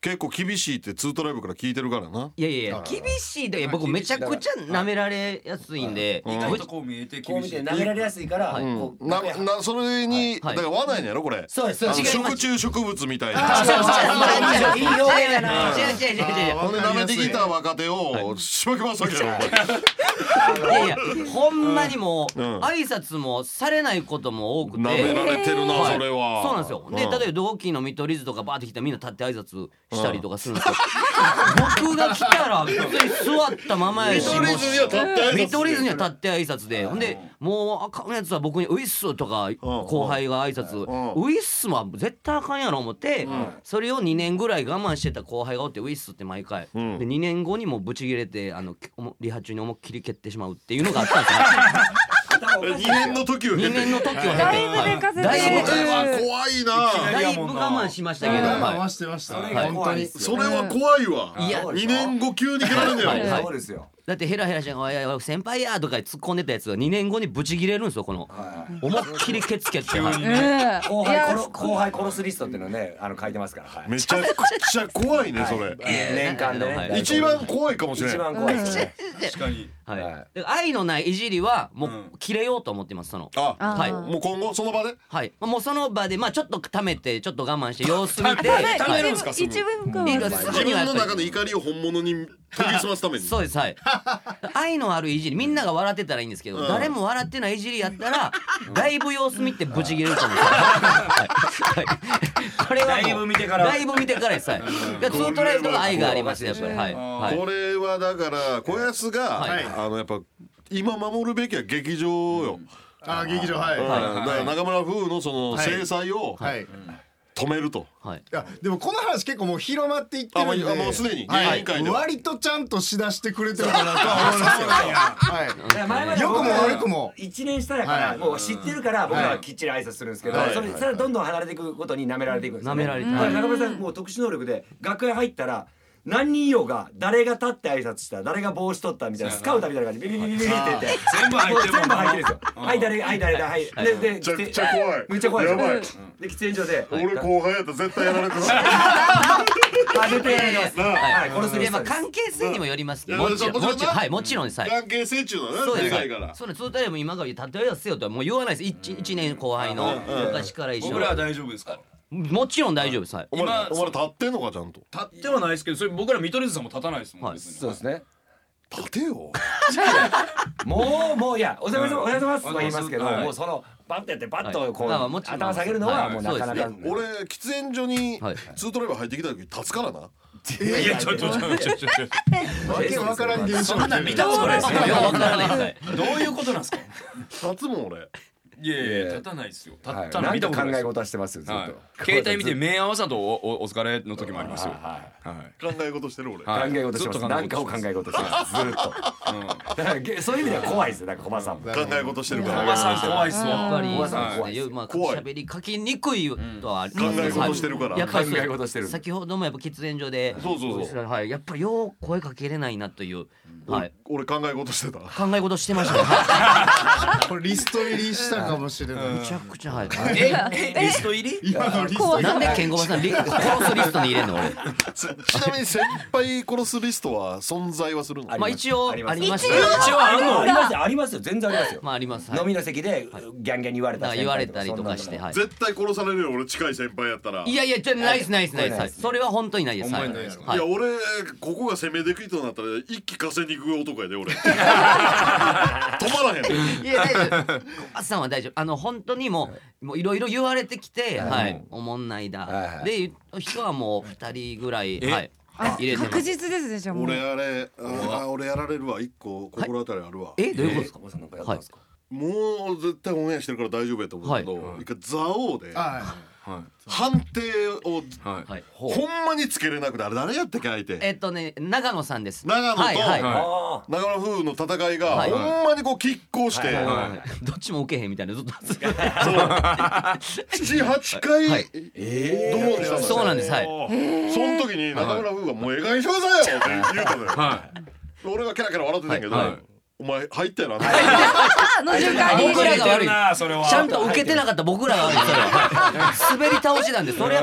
結構厳しいってツートライブから聞いてるからな。 いやいやいや厳しいというか僕めちゃくちゃ舐められやすいんで、 意外とこう見えてこう見厳してい舐められやすいからはいこうななそれにだはいから罠やろこれ。 そうですそうあのです食虫植物みたいな。 あそうそうそういい表現やな違う違う違う違うほんで舐めてきた若手をしばきますわけやろ。 いやいやほんまにもううん挨拶もされないことも多くて舐められてるなはいそれは。 そうなんですよ。でうん例えば同期の見取り図とかバーって来たらみんな立って挨拶したりとかするんですよ。僕が来たら普通に座ったままやし、 見取り図には立って挨拶見取り図には立って挨拶で、ほんでもうあかんやつは僕にウィッスとか後輩が挨拶、ウィッスは絶対あかんやろ思って、それをにねんぐらい我慢してた後輩がおってウィッスって毎回、 んでにねんごにもブチ切れてあのリハ中に思いっきり蹴ってしまうっていうのがあったんですよ。 にねんの時を経て。 にねんの時はだいぶ寝かせてるだいぶあ怖いな。 だいぶ我慢しましたけど、 我はい慢してましたれが本当にそれは怖いわ。 いやにねんご急に蹴られんねはいやろ。 そうですよだってヘラヘラして「おいおい先輩や」とか突っ込んでたやつがにねんごにブチ切れるんですよこの思いっきりケツ蹴って、はいうんいや後輩殺後輩殺すリストっていうのねあの書いてますからはいめちゃくちゃ怖いねそれ。 年間ではいね一番怖いかもしれない。 一番怖いですね確かにはいはいで愛のないいじりはもううん切れようと思ってますそのあ、 はいもう今後その場で。 はいもうその場でまあちょっと溜めてちょっと我慢して様子見て食べるんすかすぐ一分間いいかはす自分のぐにはやっぱり中の怒りを本物に研ぎ澄ますために。 そうですはい愛のあるいじりみんなが笑ってたらいいんですけど、 うん誰も笑ってないいじりやったらだいぶ様子見てブチ切れると思うんですよ、はいはいこれはもうだいぶ見てからだいぶ見てからですはいいやツートライブとか愛がありますねやっぱりはい、はいこれはだから小安が、 はいあのやっぱ今守るべきは劇場よ。 あ劇場はいうんはだから中村風のそのはい制裁をいはい止めると。 はいいやでもこの話結構もう広まっていってるんで、 あもうもうすでにはい芸人界では割とちゃんとしだしてくれてるかなとは思いますよ。はいや前まで良くも僕ら悪くも一年下やから、 はいもう知ってるから僕らはきっちり挨拶するんですけど、 はいそれそれはどんどん離れていくことに舐められていくんですよ、ね、 舐められてだから中村さんもう特殊能力で楽屋入ったら何人いようが誰が立って挨拶した誰が帽子取ったみたいなスカウターみたいな感じでビビビビビビって言って全部入ってるもん全部入ってるんですよ。はい誰はい誰だはいででめちゃくちゃ怖い。 めっちゃ怖いですよやばい。 で喫煙所で俺後輩やったら絶対やられてる。 あ絶対やられますはい殺すいリストですやまあ関係性にもよりますけどいやもちろんもちろんもちろんはいもちろんですはい関係性中のねそうですでかいから。 そうですツートライブ今から例えばせよとはもう言わないです一一年後輩の昔から一緒僕らは大丈夫ですかもちろん大丈夫ですはいお前今お前立ってんのかちゃんと。 立ってはないですけどそれ僕ら見取り図さんも立たないですもんはい別にそうですね立てよ。 もうもういやお疲れ様おはようございますとうんは言いますけどはいもうそのバッてやってバッとこうはいまあもちろん頭下げるのはもうなかなかはい俺喫煙所にはいツートライブ入ってきた時立つからな。 いやちょちょちょちょちょわけわからん現象そんなん見たことないですよよくわからないですはいどういうことなんですか立つもん俺。 いやいや立たないですよ立はいったのなん見たことないですよと考え事はしてますよずっと、 はい携帯見て目合わさとおおお疲れの時もありますよはいはい考え事してる俺。 はい考え事してますずっと何かを考え事してますずっとだからげそういう意味では怖いですよなんか小林さんも考え事してるから。 おばさん怖いっすやっぱり小林さん怖いですまあ怖い喋りかけにくいとはあり考え事してるから。 やっぱりそう考え事してる先ほどもやっぱ喫煙所でそうそうそうはいやっぱりよう声かけれないなというはい俺考え事してた。 考え事してましたねはこれリスト入りしたかもしれないいめちゃくちゃはいええリスト入り今のリスト入りなんでケンゴバさんリ殺すリストに入れんの俺ちなみに先輩殺すリストは存在はするの。 まあ一応あありますりまし一た応あるのありますよありますよ全然ありますよ、 まあありますはい飲みの席でギャンギャンに言われたなんか言われたりとかしてはい絶対殺されるよ俺近い先輩やったら。 いやいやちょナイスナイスナイスはいこれナイスそれは本当にないですほんはいまにないですかはいいや俺ここが攻めできとなったら一気稼いに行く男やで俺。止まらへん。 いや大丈夫小松さんは大丈夫あの本当にもうもういろいろ言われてきてはいおもんないだはいはいで人はもうふたりぐらいえはいあ入れてます確実ですねじゃあもう俺あれあー俺やられるわ一個心当たりあるわ。 えどういうことですか小林さんなんかやったんですか、 もう絶対オンエアしてるから大丈夫やと思うけど、一回蔵王では判定をはいはいほんまにつけれなくてあれ誰やったっけ相手。 えっとね長野さんです長野とはいはいはあ長野風の戦いがはいほんまにこう拮抗してはいはいはいどっちも受けへんみたいなずっとななはちかいはいえドローンしたのよ。 そうなんですはいその時に中村風がもうええ加減にしてくださいよって言うたのよ。 は俺がケラケラ笑ってたんやけど、 はいはいお前入ったよな。 あの瞬間に僕らが悪いなそれはちゃんと受けてなかった僕らが悪いそれは滑り倒しなんでそれは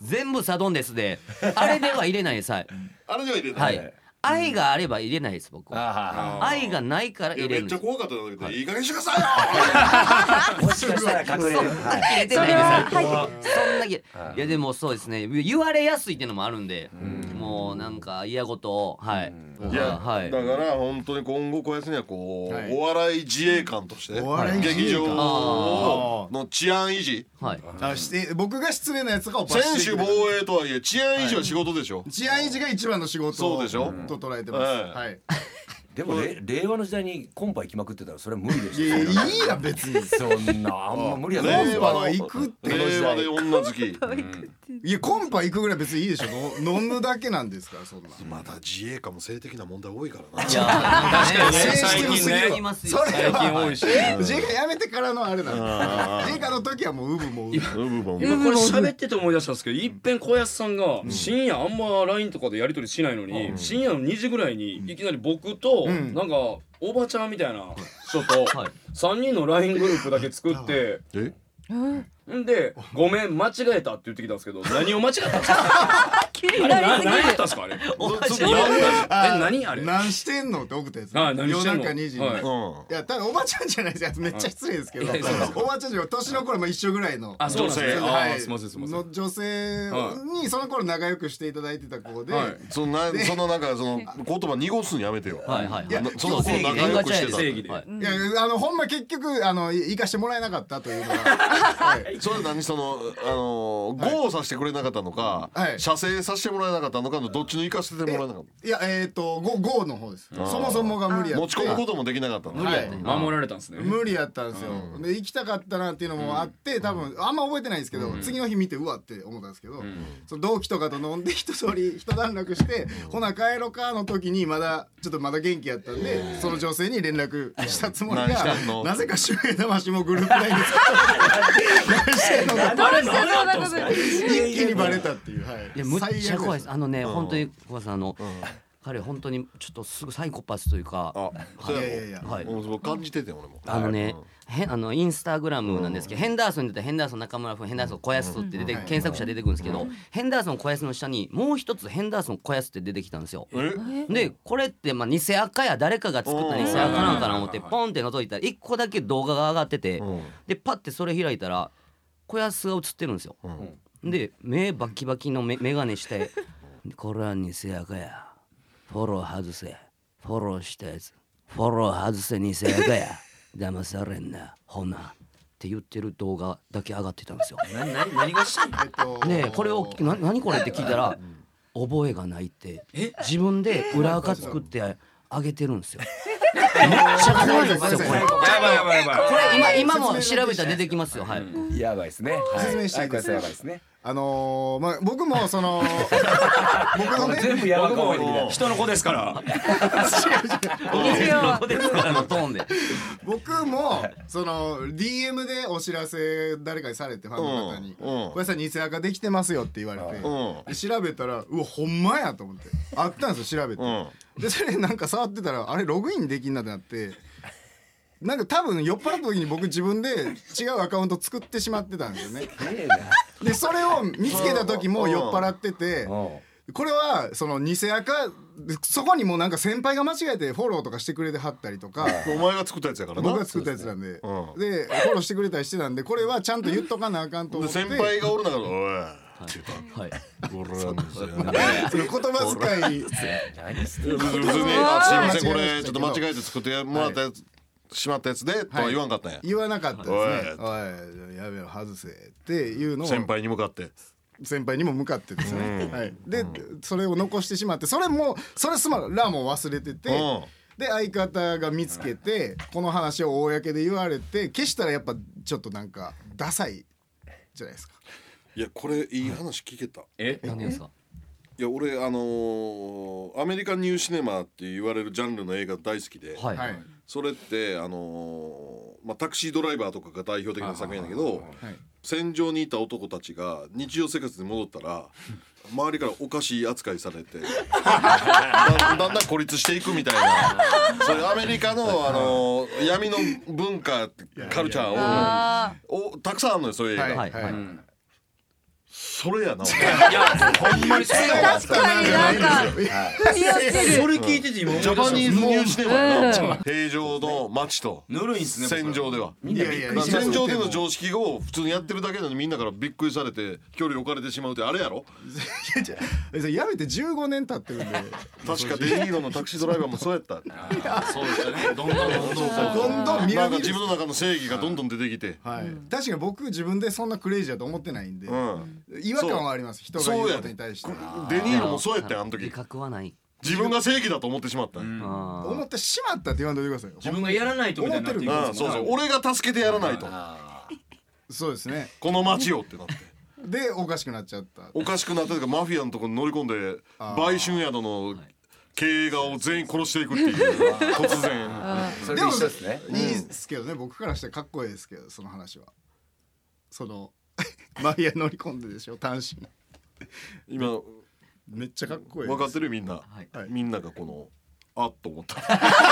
全部サドンデスであれでは入れないです。はい、 あれでは入れな、 はいい、愛があれば入れないです僕は。 あ愛がないからいや入れるんです。 めっちゃ怖かったんだけど、いい加減にしてくださいよもしかしたら隠れる。はい入れてないです。そんなきいやでもそうですね、言われやすいっていうのもあるんで、もうなんか嫌事をはいいや、 はいだから本当に今後こやつにはこう、 はいお笑い自衛官としてお笑い自衛官劇場あの治安維持、 はい。 あして僕が失礼なやつがおば専守防衛とはいえ治安維持は仕事でしょ、 治安維持が一番の仕事そうでしょと捉えてます。 はいはい。 でもれ令和の時代にコンパ行きまくってたらそれは無理でしいやいやいいや別に。 ょ。そんなあんま無理やと思う令よ。 和の行くって令和で女好きいやコンパ行くぐらい別にいいでしょ。の飲むだけなんですからそんな。 また自衛官も性的な問題多いからな。 いやなんかね最近ね言いますよ。 それ最近多いし自衛官やめてからのあれなんです。自衛官の時はもうウブもウブ。 うぶぼん今これ喋ってて思い出したんですけど、いっぺん小安さんが深夜あんま ライン とかでやり取りしないのに、深夜のにじぐらいにいきなり僕となんかおばちゃんみたいな人とはいさんにんの ライン グループだけ作ってえんで「ごめん間違えた」って言ってきたんですけど、何を間違ったんですかあれな何やったんですかあれおばちゃん言わんかあえ何あれ何してんのって送ったやつ。 あ何してんの夜中にじに。 はいうんいやただおばちゃんじゃないですよ。めっちゃ失礼ですけど、 はいいやそうおばちゃんじゃ年の頃も一緒ぐらいのあそうなんですね女性あはいーすいませんすいませんの女性にその頃仲良くしていただいてた子で、 はいそのなそのなんかその言葉濁すのやめてよ。 はいはい。 いやその頃仲良くしてた。 正義ではいいやあのほんま結局あのい行かしてもらえなかったというのが、はいそれ何そのあのはいゴーさせてくれなかったのか、 はい射精させてもらえなかったのかのどっちの行かせてもらえなかっいやえっ、ー、とゴゴーの方です。そもそもが無理た。 やって持ち込むこともできなかったの。 はい守られたんですね無理やったんですよ、で行きたかったなっていうのもあって多分あんま覚えてないんですけど、次の日見てうわって思ったんですけど、その同期とかと飲んで一通り一段落して、ほな帰ろかの時にまだちょっとまだ元気やったんで、その女性に連絡したつもり何したんがのなぜか周平魂もグループラインで何してんのかどうしてそんなこと一気にバレたっていう、はいいやむっちゃ怖いです。あのね、 ん本当に小林さんあの、彼本当にちょっとすぐサイコパスというか、 あ、そういやいややいやろ。 はい。 もうそう感じてて俺も。 あのね、へあのインスタグラムなんですけど、ヘンダーソンに出たらヘンダーソン中村君、ヘンダーソン小安って出て、検索者出てくるんですけど、ヘンダーソン小安の下にもう一つヘンダーソン小安って出てきたんですよ。 え？ でこれってまあ偽赤や誰かが作った偽赤なんかな思ってポンって覗いたら一個だけ動画が上がってて、でパッてそれ開いたら小安が映ってるんですよ。で目バキバキのメガネして「これは偽赤やフォロー外せフォローしたやつフォロー外せ偽赤や騙されんなほな」って言ってる動画だけ上がってたんですよ。 何何何がしたのえっとでこれをな何これって聞いたら覚えがないって自分で裏垢作ってあげてるんですよ。めっちゃ怖いんですよこれ。 やばいやばいやばいこれ今今も調べたら出てきますよ。はい。 やばいですね。はい説明していいですかはいこれやばいですね。 あのー、まあ僕もその僕のね全部やばく僕覚えてきたも。人の子ですからここですからのトーンで。 僕もその ディーエム でお知らせ誰かにされてファンの方に「 うんうん小林さん偽赤できてますよ」って言われて、 うんで調べたらうわほんまやと思ってあったんですよ調べて、 うんでそれなんか触ってたらあれログインできんなってなって。なんか多分酔っ払った時に僕自分で違うアカウント作ってしまってたんですよね。 ええなでそれを見つけた時も酔っ払ってて、 うんこれはその偽赤そこにもうなんか先輩が間違えてフォローとかしてくれてはったりとか。 お前が作ったやつやからな。 僕が作ったやつなんで、 うんでフォローしてくれたりしてたんで、これはちゃんと言っとかなあかんと思って。 で先輩がおる中で「おい」って言はい。 った「これは偽やその言葉遣い何して普通に「あすいませんこれちょっと間違えて作ってもらったやつしまったやつで」とは言わんかったんや。 言わなかったですね。おいやめろ外せっていうのを先輩に向かって。 先輩にも向かってですね、はい、でそれを残してしまって、それもそれすまらも忘れてて、 うんで相方が見つけてこの話を公で言われて消したらやっぱちょっとなんかダサいじゃないですか。 いやこれいい話聞けた。 え何ですか。 いや俺あのーアメリカンニューシネマって言われるジャンルの映画大好きで、 はい。 はいそれってあのーまあタクシードライバーとかが代表的な作品だけど、 はい戦場にいた男たちが日常生活に戻ったら周りからおかしい扱いされてだ, だんだん孤立していくみたいな、そういうアメリカの、あのー闇の文化カルチャーをあおたくさんあるのよそういう映画、 はいはいはいそれやな。 いやほんまにそれが確かになんか似合ってる。 それ聞いてて今思い出したジャパニーズニューシネマやうな。平常の街とぬるいんすね戦場では。 いやいや戦場での常識を普通にやってるだけなのにみんなからびっくりされて距離置かれてしまうってあれやろ。 やめてじゅうごねん経ってるんで確かデニーロのタクシードライバーもそうやった。 そうでしたねどんどんどんどんどんどん見なんかる見る自分の中の正義がどんどん出てきて。 はい確かに僕自分でそんなクレイジーだと思ってないんでうん違和感はあります人が言うことに対してデニーロもそうやったよあの時自。覚はない。 自分が正義だと思ってしまった。うんあ思ってしまったって言わんといてくださいよ自分がやらないとみたいになっていくんですそうそうもんね俺が助けてやらないとそうですねこの街をってなって。 でおかしくなっちゃったおかしくなったというかマフィアのところに乗り込んで売春宿の経営側を全員殺していくっていう突然。 それと一緒ですね。 いいですけどね僕からしてかっこいいですけどその話はそのマフィア乗り込んででしょ単身今めっちゃかっこいい分かってるみんな、 はいみんながこのあっと思った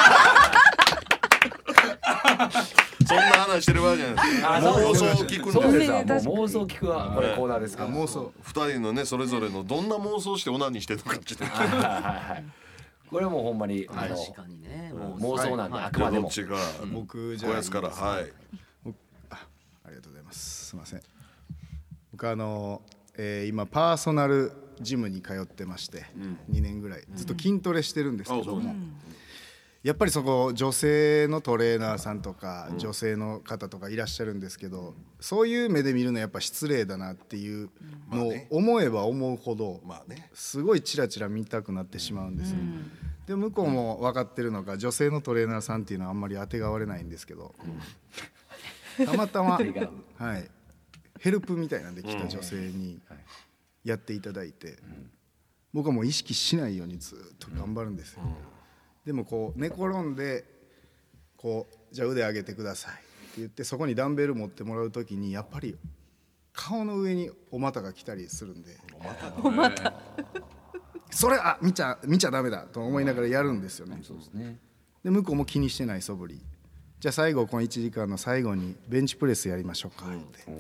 そんな話してる場合じゃないです。妄想を聞くんそうですでわもう妄想聞くわこれコーナーですから。 妄想ふたりのねそれぞれのどんな妄想してオナニーしてるのかっていうはいはいはいこれはもうほんまにあの確かにね。もう妄想なんではいあくまでも。 どっちが僕じゃあおやつからいいですかはいあありがとうございますすいません僕あの、えー今パーソナルジムに通ってまして、にねんぐらいずっと筋トレしてるんですけども、やっぱりそこ女性のトレーナーさんとか、女性の方とかいらっしゃるんですけど、そういう目で見るのやっぱ失礼だなっていうのを思えば思うほど、 まあねすごいチラチラ見たくなってしまうんですよ、で向こうも分かってるのか女性のトレーナーさんっていうのはあんまり当てがわれないんですけど、たまたま、はい、ヘルプみたいなんで来た女性にやっていただいて、僕はもう意識しないようにずっと頑張るんですよ、でもこう寝転んでこうじゃあ腕上げてくださいって言ってそこにダンベル持ってもらう時にやっぱり顔の上にお股が来たりするんで、お股それあ見ちゃ見ちゃダメだと思いながらやるんですよね。そうですね。で向こうも気にしてない素振り。じゃあ最後このいちじかんの最後にベンチプレスやりましょうかって。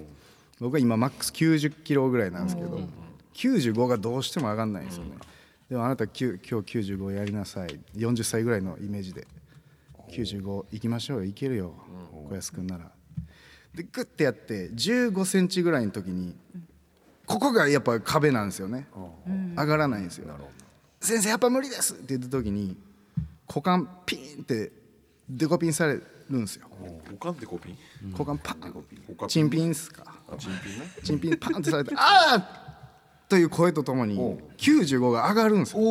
僕は今マックスきゅうじゅっキロぐらいなんですけど、きゅうじゅうごがどうしても上がんないんですよね。でもあなたきゅう今日きゅうじゅうごやりなさい。よんじゅっさいぐらいのイメージできゅうじゅうご行きましょうよ、いけるよ小安くんなら。でグッてやってじゅうごセンチぐらいの時にここがやっぱ壁なんですよね、上がらないんですよ。先生やっぱ無理ですって言った時に股間ピーンってデコピンされるんですよ。 おかんってコピン股間パンおかんチンピンっすか、 チンピンねチンピンパンってされてああという声とともにきゅうじゅうごが上がるんですよ。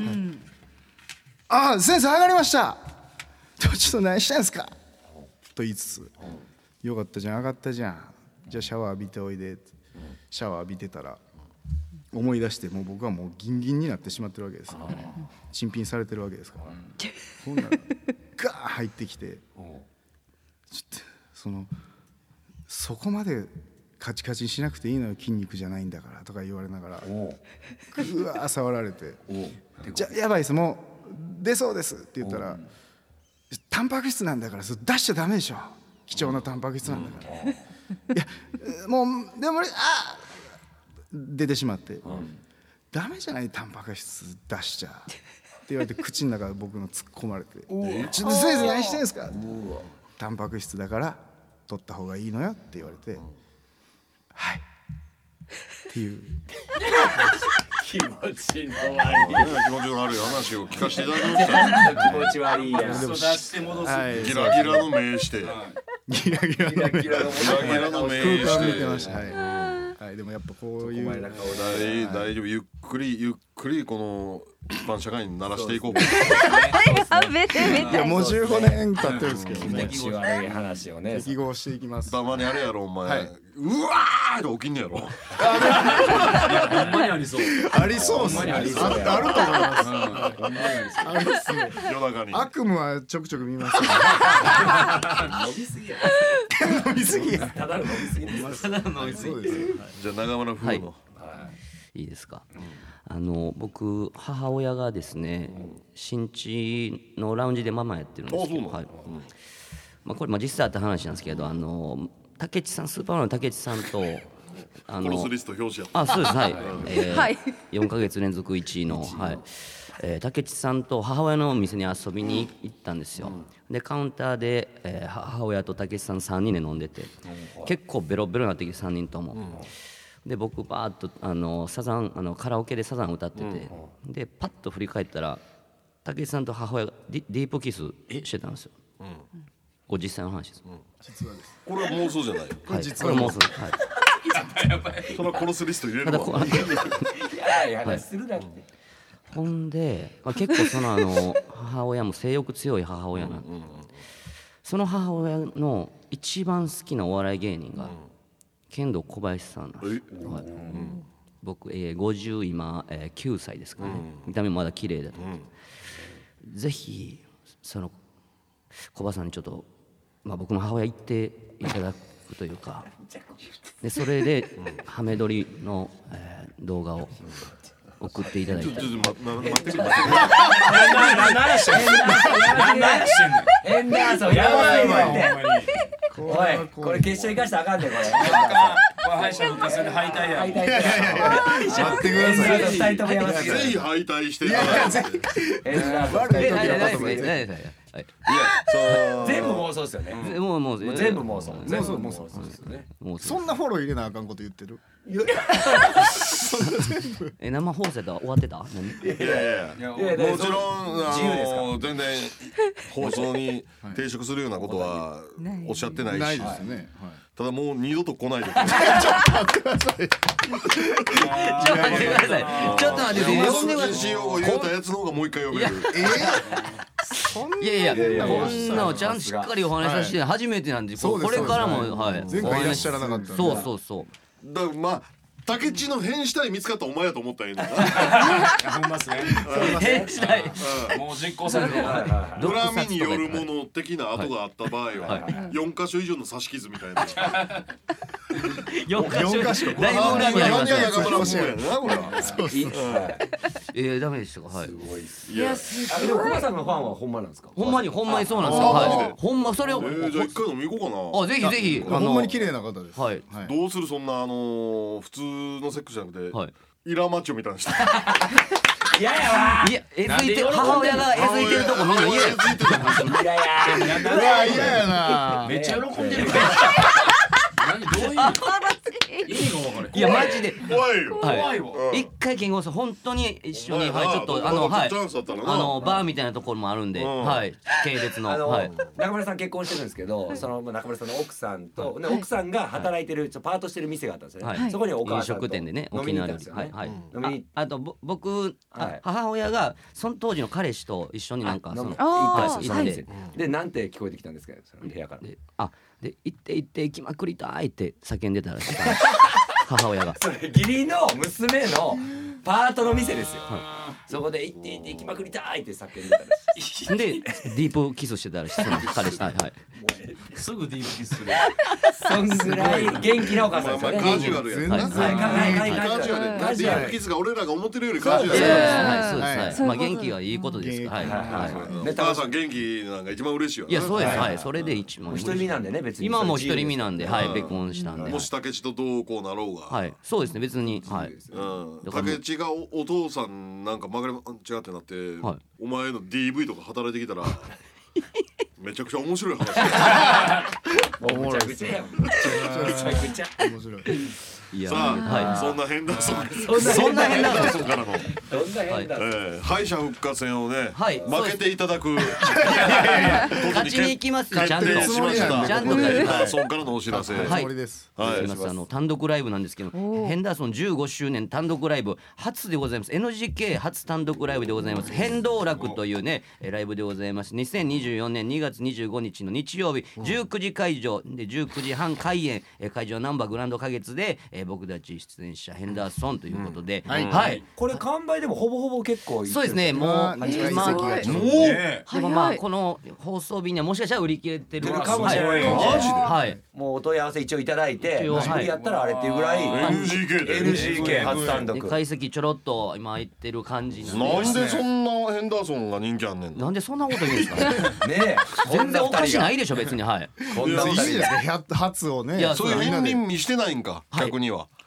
ああ先生上がりました、でもちょっと何してんすかと言いつつ、よかったじゃん上がったじゃん、じゃあシャワー浴びておいでって、シャワー浴びてたら思い出してもう僕はもうギンギンになってしまってるわけです、陳品されてるわけですから、ほんならガーン入ってきて、ちょっとそのそこまでカチカチにしなくていいのよ、筋肉じゃないんだからとか言われながらぐわー触られて、じゃあやばいですもう出そうですって言ったら、タンパク質なんだからそれ出しちゃダメでしょ、貴重なタンパク質なんだから、いやもうでもあ出てしまって、ダメじゃないタンパク質出しちゃって言われて口の中僕の突っ込まれて「ちょっと先生何してんすか?」タンパク質だから取った方がいいのよって言われて「はい」っていう気持ちの悪い気持ちの悪い話を聞かせていただきました気持ち悪いや出して戻す、 はいギラギラの目してギラギラの目ギラギラギラの目空間見しててました。はい、はい、でもやっぱこういう前な顔大大丈夫ゆっくりゆっくりこの一般社会に慣らしていこうかやべえみたいいやもうじゅうごねん経ってるんですけど気ね持ち悪い話をね適合していきます。 たまにあれやろお前、 はいうわーが起きんねやろほんまにありそうありそうっすね。あありそうあると思います。 ほんまにありそうありっすね。 夜中に悪夢はちょくちょく見ますけ飲みすぎやど。飲みすぎや。 ただの飲みすぎですただの飲みすぎそうです。 じゃあ長村風の、 いいですか、あの僕母親がですね新地のラウンジでママやってるんですけど、 あそうなのはいまあ、これまあ実際あった話なんですけど、あの竹内さんスーパーマンの竹内さんとあコロスリスト表紙やった。 あそうですはい、えーはいよんかげつ連続いちいのはいえー竹内さんと母親の店に遊びに行ったんですよ、でカウンターで、えー母親と竹内さんさんにんで飲んでて、結構ベロベロになってきてさんにんとも、で僕バーッとあのサザンあのカラオケでサザン歌ってて、でパッと振り返ったら竹内さんと母親がディディープキスしてたんですよ、これ実際の話です、 これは妄想じゃない。 はい、これもうすぐはいそれはコロスリスト入れるただこわ。 いやいやするなって。 ほんで、まあ、結構そのあの母親も性欲強い母親なんで、その母親の一番好きなお笑い芸人が剣道小林さんなんです、はい僕、えー、ごじゅう今、えー、きゅうさいですかね、見た目もまだ綺麗だと思って、ぜひその小林さんにちょっと、まあ、僕の母親行っていただくというかでそれでハメ撮りの、えー動画を送っていただいてちょちょちょま待ってくれ。 ヘンダーソンやばいわ。おいこれ決勝行かしたらあかんねんこれ。 敗者復活戦で敗退や敗退だよ。 待ってください。 二人ともやばすぎる。 ぜひ敗退していただいて。 ヘンダーソン二人ともやばすぎる。 ないですはいそう全部妄想ですよね。 もうもう全部妄想。全部妄想妄想ですよね。 もうそんなフォロー入れなあかんこと言ってる。 え生放送だ終わってた何いやいやいや。 いやいやもちろんあ自由ですかの全然放送に抵触するようなことはおっしゃってないし、 ないですね。はい。 ただもう二度と来ないでくちょっと待ってくださいちょっと待ってくださいれ。 呼んでくださ禁止用語言うたやつの方がもう一回呼べる。 いいやいやこんなのちゃんとしっかりお話しさせて初めてなんでそうですこれからもそうですはい前回いらっしゃらなかったんでそうそうそうだからまあ竹地の変死体見つかったお前やと思ったらいいんだな。 ほんまっすね変したいもう実行されてる恨みによるもの的な跡があった場合はよん箇所以上の刺し傷みたいな。 よんか所四箇所だいぶ恨みありますねいやいや中村もそうやなこれは。 えーダメでしたかはいいやあでも小林さんのファンはほんまなんですか。 ほんまにほんまにそうなんですよはいほんまそれをえーじゃあ一回飲み行こうかな。 あぜひぜひほんまに綺麗な方です。 はいどうするそんなあのー普通のセックスじゃなくて、 はいイラマッチョみたいな人。 いややわ。 いやえずいて母親がえずいてるとこみんな嫌やついてたんですよ。 いやいや。 うわ嫌やな。 めっちゃ喜んでる何どういう意味が分かるいやマジで怖いよ。 はい怖いわ一回健吾さん本当に一緒にはいはいちょっとあのはいチャンスだったらなあのバーみたいなところもあるんでうんはい系列のあの、 はい中村さん結婚してるんですけど、その中村さんの奥さんと、ね奥さんが働いてるちょパートしてる店があったんですよね、 はいそこにお母飲さんと食店でね飲みに行ったんですよね、 はいはい飲みにああとぼ僕あはい母親がその当時の彼氏と一緒になんかその飲みあー行ったんですよそのはい店でなんて聞こえてきたんですかその部屋から。 であで行って行って行きまくりたいって叫んでたらしい母親がそれ義理の娘のパートの店ですよ、そこで行って行って行きまくりたいって叫んでたらしい。 でディープキスしてたらしいその彼氏はいはいすぐディープキスするそんぐらい元気なお母さんまあですよね。 まあカジュアルや全な。 然はいはいはいカジュアルやな。 カジュアルディープキスが俺らが思ってるよりカジュアそうルやな。 ですはいそうですはいはいまあ元気はいいことですからはい元気はいお母さん元気なんか一番嬉しいよな。 いやそうですはいそれで一番一人身なんでね別に。 今はもう一人身なんではいうん別婚したんでもし竹地とどうこうなろうが。 はいそうですね別にはいうん、 だから竹内が お, お父さんなんか曲がり違うってなって、 はいお前の ディーブイ とか働いてきたらめちゃくちゃ面白い話だ。 もうむちゃくちゃやん。むちゃくちゃ。 面白い。 いやさあ、 はいそんなヘンダーソンそんな変なヘンダーソンからの、 どんな変だ。 えー、敗者復活戦をね、 はい負けていただく勝ちに行きますよちゃんと決定しました。 ちゃんとヘンダ勝ちますーソンからのお知らせ。 はいつもりです。 はいありますあの単独ライブなんですけどヘンダーソンじゅうごしゅうねん単独ライブ初でございます エヌジーケー 初単独ライブでございます変動楽というねえライブでございますにせんにじゅうよねんにがつにじゅうごにちの日曜日じゅうくじ会場でじゅうくじはん開演え会場ナンバーグランド花月でえ僕たち出演者ヘンダーソンということではいこれ完売でもほぼほぼ結構。 そうですねもうあー今二階席がちょっともうでもまあこの放送日にはもしかしたら売り切れてるかもしれないはいマジではいもうお問い合わせ一応いただいて、 一応もし無理やったらあれっていうぐらい。 エヌジーケー でエヌジーケー 初単で独。 解析ちょろっと今入ってる感じなんでなんでそんなヘンダーソンが人気あんねんの。 なんでそんなこと言うんですかねねえ。 全然おかしないでしょ別にはいこんな二人が。 いいじゃないですか。初をね。 いやそういうみんなで片鱗見してないんか、逆には。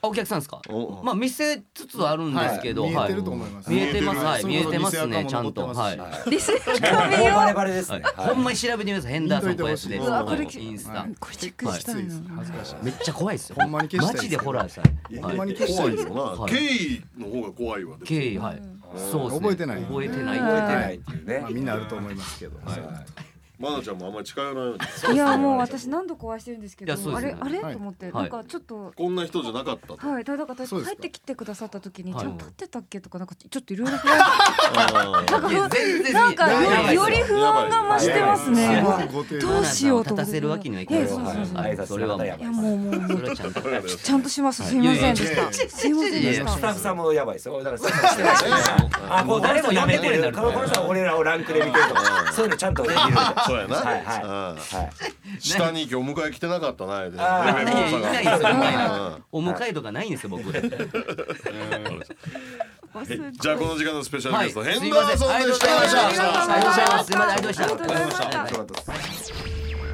あお客さんですかおまあ見せつつあるんですけど、 はい見えてると思います見えてますはい見えそれこそてますね店ちゃんと垢も残ってはますしいリスもうナーバレバレですね、 ほんまに調べてみますヘンダーソン小安です見といてほしいうわこれインスタこれチェックしたいな恥ずかしいめっちゃ怖いですよほんまに消したいマジでホラーさほんまに消したいです怖いよな、 はい経緯の方が怖いわ。 経緯はいそうですね覚えてない覚えてない覚えてないっていうね、 まあみんなあると思いますけどまなちゃんもあんまり近寄らないように。 いやもう私何度かお会いしてるんですけどいやそうですねあれあれはいと思ってはいなんかちょっとこんな人じゃなかったと。 はいただからそうですか帰ってきてくださった時にはいちゃんと立ってたっけとかなんかちょっといろいろ不安あーいや全然なんかやばいよより不安が増してますねす今ごいご丁寧どうしようと思って立たせるわけにはいかないええそうそうそう挨拶それはもうやばいいやもうもうもそうれはちゃんとちゃんとしますすいませんでしたすいませんでしいやいやスタッたフさんもやばいですよだからスタッフさんしてないしあもう誰もやめてるこのこの人は俺らをランクで見てるとかそういうのちゃんとできるんでそうやな。 はいはいうんはい下に今日お迎え来てなかったな。であーレベルの差いやいないがですよみたいうんなお迎えとかないんですよ僕じゃあこの時間のスペシャルゲスト、ヘンダすいませんーソンでした。 ありがとうございましたありがとうございますすいませんありがとうございましたありがとうございました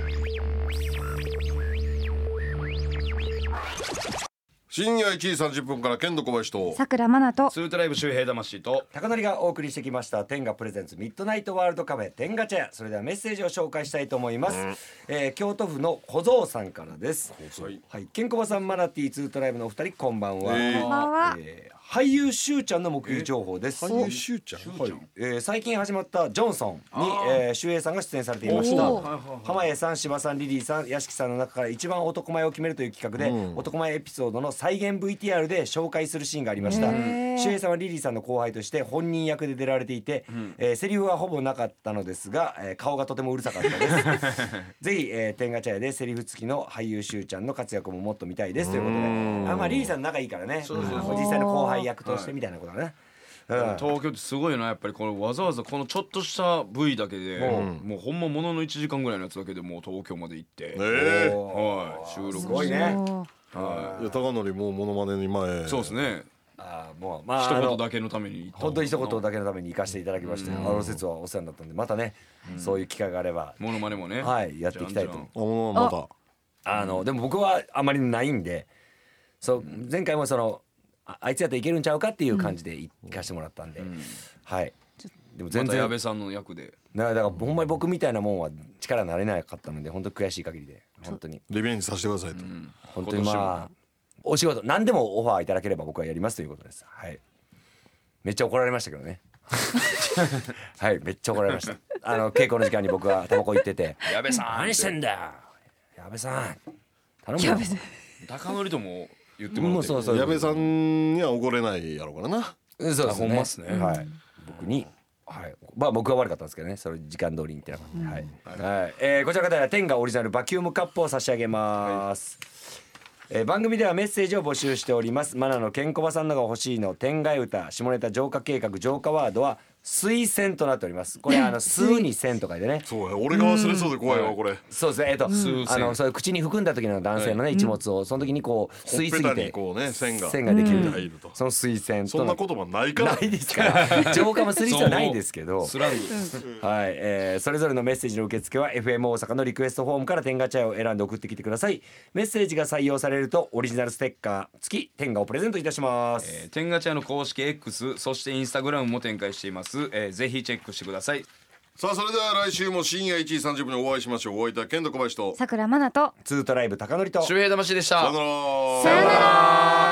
深夜いちじさんじゅっぷんから剣道小林と。 さくらまなとツートライブ周平魂と高典がお送りしてきました天下プレゼンツミッドナイトワールドカフェ天下茶屋。それではメッセージを紹介したいと思います、えー京都府の小僧さんからです。 はいはい、ケンコバさんマナティーツートライブのお二人こんばんは、 えーこんばんはえー俳優しゅうちゃんの目撃情報です。 俳優しゅうちゃん。はい。 えー最近始まったジョンソンに、えー、周平さんが出演されていましたお濱家さん、柴さん、リリーさん、屋敷さんの中から一番男前を決めるという企画で、男前エピソードの再現 ブイティーアール で紹介するシーンがありました。 へー周平さんはリリーさんの後輩として本人役で出られていて、えーセリフはほぼなかったのですが、えー顔がとてもうるさかったですぜひ、えー、天下茶屋でセリフ付きの俳優しゅうちゃんの活躍ももっと見たいですということで、あまあリリーさん仲いいからね、うん実際の後輩役としてみたいなことだね、うん東京ってすごいなやっぱりこのわざわざこのちょっとした ブイ だけでもうほんまもののいちじかんぐらいのやつだけでもう東京まで行ってええ。 はい収録すごいね。 おはいや高則もモノマネに前。 そうですねあーもうまあ一あの言だけのために行った本当に一言だけのために行かせていただきまして、あの説はお世話になったんでまたね、そういう機会があれば、 モノマネもねはいやっていきたいとじゃんじあもうまだ。 あのでも僕はあまりないんで、そう前回もそのああいつやったらいけるんちゃうかっていう感じで行かしてもらったんで、はいでもゃんまた全然矢部さんの役でだからだからほんまに僕みたいなもんは力になれなかったので本当に悔しい限りで本当にリベンジさせてくださいと。 本当にまあお仕事何でもオファーいただければ僕はやりますということです。はいめっちゃ怒られましたけどねはいめっちゃ怒られましたあの稽古の時間に僕はタバコ行ってて矢部さん何してんだよ矢部さん頼むよ高則とも言ってもらってもうそうそう矢部さんには怒れないやろうからな。 うんそうですねほんまっすねはい僕にはいまあ僕は悪かったんですけどねそれ時間通りに行ってなかった、はい、はいえーこちらの方は天下オリジナルバキュームカップを差し上げます、えー番組ではメッセージを募集しております。マナのケンコバさんのが欲しいの天外歌下ネタ浄化計画浄化ワードは推薦となっております。これあの数に線とかでねそうや俺が忘れそうで怖いわこれ。 そうですねえっと、 線あのそういう口に含んだ時の男性のね、一物をその時にこう吸いすぎほっぺたてにこうね線が線ができると、 入ると。 その推薦とそんな言葉ないから。 ないですから浄化もする必要はないんですけどスラングはい、えーそれぞれのメッセージの受付は エフエム 大阪のリクエストフォームから天下茶屋を選んで送ってきてください。メッセージが採用されるとオリジナルステッカー付き天下をプレゼントいたします、 えー天下茶屋の公式 X そしてインスタグラムも展開しています、えーぜひチェックしてください。 さあそれでは来週も深夜いちじさんじゅっぷんにお会いしましょう。お相手は剣道小林と。 さくらまなとツートライブ高典と周平魂でした。 さよなら。 さよなら。